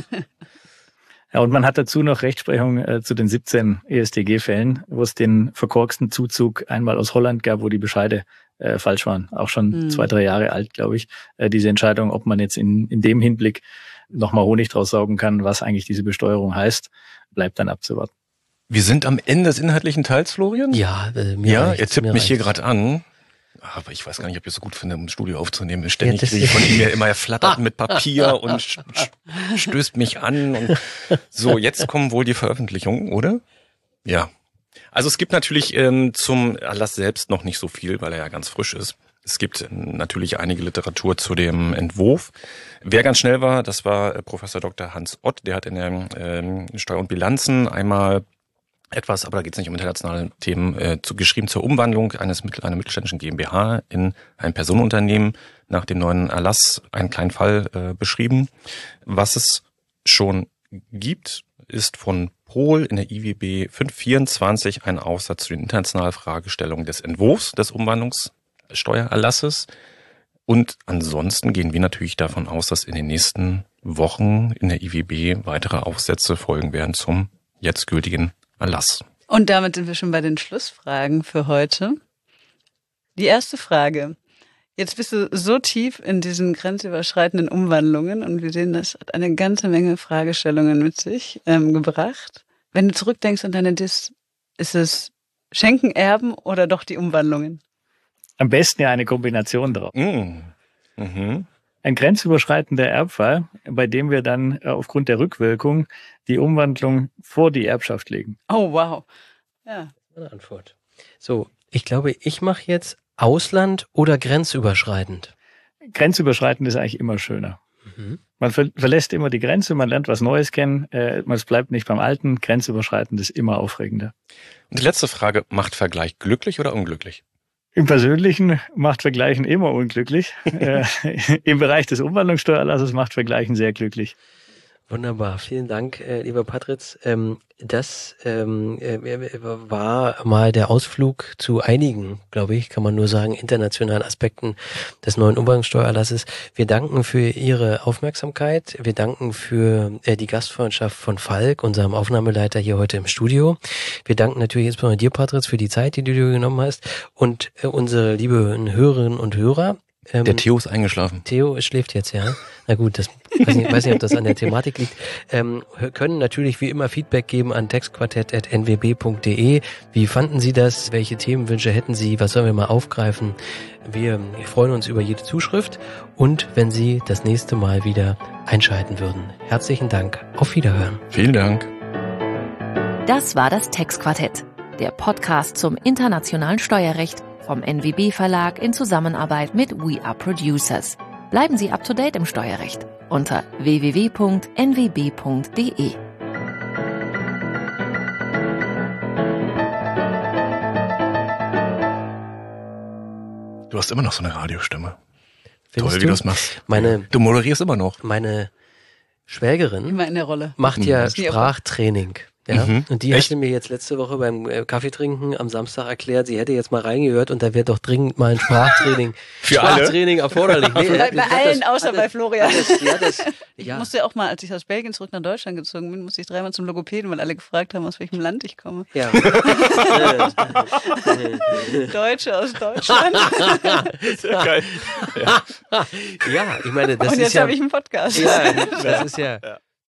[SPEAKER 3] Ja, und man hat dazu noch Rechtsprechung äh, zu den siebzehn E S T G-Fällen, wo es den verkorksten Zuzug einmal aus Holland gab, wo die Bescheide äh, falsch waren. Auch schon hm. zwei, drei Jahre alt, glaube ich. Äh, diese Entscheidung, ob man jetzt in, in dem Hinblick nochmal Honig draus saugen kann, was eigentlich diese Besteuerung heißt, bleibt dann abzuwarten.
[SPEAKER 2] Wir sind am Ende des inhaltlichen Teils, Florian?
[SPEAKER 1] Ja, äh, mir
[SPEAKER 2] Ja,
[SPEAKER 1] reicht's,
[SPEAKER 2] er tippt
[SPEAKER 1] mir
[SPEAKER 2] mich hier
[SPEAKER 1] reicht's.
[SPEAKER 2] gerade an. Aber ich weiß gar nicht, ob ich es so gut finde, um ein Studio aufzunehmen. Ständig
[SPEAKER 1] Ja,
[SPEAKER 2] kriege ich von ihm ja immer, er flattert mit Papier und st- st- stößt mich an. Und so, jetzt kommen wohl die Veröffentlichungen, oder? Ja. Also es gibt natürlich ähm, zum Erlass selbst noch nicht so viel, weil er ja ganz frisch ist. Es gibt natürlich einige Literatur zu dem Entwurf. Wer ganz schnell war, das war Professor Doktor Hans Ott. Der hat in der ähm, Steuer und Bilanzen einmal etwas, aber da geht es nicht um internationale Themen, äh, zu, geschrieben zur Umwandlung eines mittel, einer mittelständischen GmbH in ein Personenunternehmen nach dem neuen Erlass einen kleinen Fall äh, beschrieben. Was es schon gibt, ist von Pohl in der I W B fünf vierundzwanzig ein Aufsatz zu den internationalen Fragestellungen des Entwurfs des Umwandlungssteuererlasses. Und ansonsten gehen wir natürlich davon aus, dass in den nächsten Wochen in der I W B weitere Aufsätze folgen werden zum jetzt gültigen Erlass.
[SPEAKER 4] Und damit sind wir schon bei den Schlussfragen für heute. Die erste Frage. Jetzt bist du so tief in diesen grenzüberschreitenden Umwandlungen und wir sehen, das hat eine ganze Menge Fragestellungen mit sich ähm, gebracht. Wenn du zurückdenkst an deine Dis, ist es Schenken, Erben oder doch die Umwandlungen?
[SPEAKER 3] Am besten ja eine Kombination drauf.
[SPEAKER 2] Mm. Mhm.
[SPEAKER 3] Ein grenzüberschreitender Erbfall, bei dem wir dann äh, aufgrund der Rückwirkung die Umwandlung vor die Erbschaft legen.
[SPEAKER 4] Oh, wow. Ja.
[SPEAKER 1] Eine Antwort. So, ich glaube, ich mache jetzt Ausland oder grenzüberschreitend.
[SPEAKER 3] Grenzüberschreitend ist eigentlich immer schöner.
[SPEAKER 1] Mhm.
[SPEAKER 3] Man ver verlässt immer die Grenze, man lernt was Neues kennen, äh, es bleibt nicht beim Alten, grenzüberschreitend ist immer aufregender.
[SPEAKER 2] Und die letzte Frage, macht Vergleich glücklich oder unglücklich?
[SPEAKER 3] Im Persönlichen macht Vergleichen immer unglücklich. äh, Im Bereich des Umwandlungssteuererlasses macht Vergleichen sehr glücklich.
[SPEAKER 1] Wunderbar, vielen Dank, äh, lieber Patritz. Ähm, das ähm, äh, war mal der Ausflug zu einigen, glaube ich, kann man nur sagen, internationalen Aspekten des neuen Umwandlungssteuererlasses. Wir danken für Ihre Aufmerksamkeit. Wir danken für äh, die Gastfreundschaft von Falk, unserem Aufnahmeleiter hier heute im Studio. Wir danken natürlich insbesondere dir, Patritz, für die Zeit, die du dir genommen hast, und äh, unsere lieben Hörerinnen und Hörer. Ähm,
[SPEAKER 2] Der Theo ist eingeschlafen.
[SPEAKER 1] Theo schläft jetzt, ja. Na gut, das weiß nicht, weiß nicht, ob das an der Thematik liegt. Ähm, können natürlich wie immer Feedback geben an textquartett at n w b punkt d e. Wie fanden Sie das? Welche Themenwünsche hätten Sie? Was sollen wir mal aufgreifen? Wir freuen uns über jede Zuschrift und wenn Sie das nächste Mal wieder einschalten würden. Herzlichen Dank. Auf Wiederhören.
[SPEAKER 2] Vielen Dank.
[SPEAKER 5] Das war das Textquartett, der Podcast zum internationalen Steuerrecht vom N W B Verlag in Zusammenarbeit mit We Are Producers. Bleiben Sie up to date im Steuerrecht unter w w w punkt n w b punkt d e.
[SPEAKER 2] Du hast immer noch so eine Radiostimme.
[SPEAKER 1] Findest
[SPEAKER 2] Toll,
[SPEAKER 1] du?
[SPEAKER 2] wie du das machst.
[SPEAKER 1] Meine,
[SPEAKER 2] Du moderierst immer noch.
[SPEAKER 1] meine Schwägerin
[SPEAKER 4] Immer in der Rolle.
[SPEAKER 1] macht ja
[SPEAKER 4] Mhm.
[SPEAKER 1] Sprachtraining. Ja,
[SPEAKER 2] Mhm.
[SPEAKER 1] und die
[SPEAKER 2] Echt?
[SPEAKER 1] hatte mir jetzt letzte Woche beim äh, Kaffeetrinken am Samstag erklärt, sie hätte jetzt mal reingehört und da wäre doch dringend mal ein Sprachtraining,
[SPEAKER 2] Für alle?
[SPEAKER 1] Sprachtraining erforderlich. Nee,
[SPEAKER 4] Bei,
[SPEAKER 1] die
[SPEAKER 4] bei
[SPEAKER 1] hat
[SPEAKER 4] allen,
[SPEAKER 1] das-
[SPEAKER 4] außer
[SPEAKER 1] hat
[SPEAKER 4] bei
[SPEAKER 1] das-
[SPEAKER 4] Florian.
[SPEAKER 1] hat das- die hat das-
[SPEAKER 4] Ich
[SPEAKER 1] ja.
[SPEAKER 4] musste ja auch mal, als ich aus Belgien zurück nach Deutschland gezogen bin, musste ich dreimal zum Logopäden, weil alle gefragt haben, aus welchem Land ich komme.
[SPEAKER 1] Ja.
[SPEAKER 4] Deutsche aus Deutschland.
[SPEAKER 2] Sehr geil.
[SPEAKER 1] ja, ich meine, das
[SPEAKER 4] Und
[SPEAKER 1] ist
[SPEAKER 4] jetzt
[SPEAKER 1] ja,
[SPEAKER 4] habe ich einen Podcast.
[SPEAKER 1] ja, das ist ja,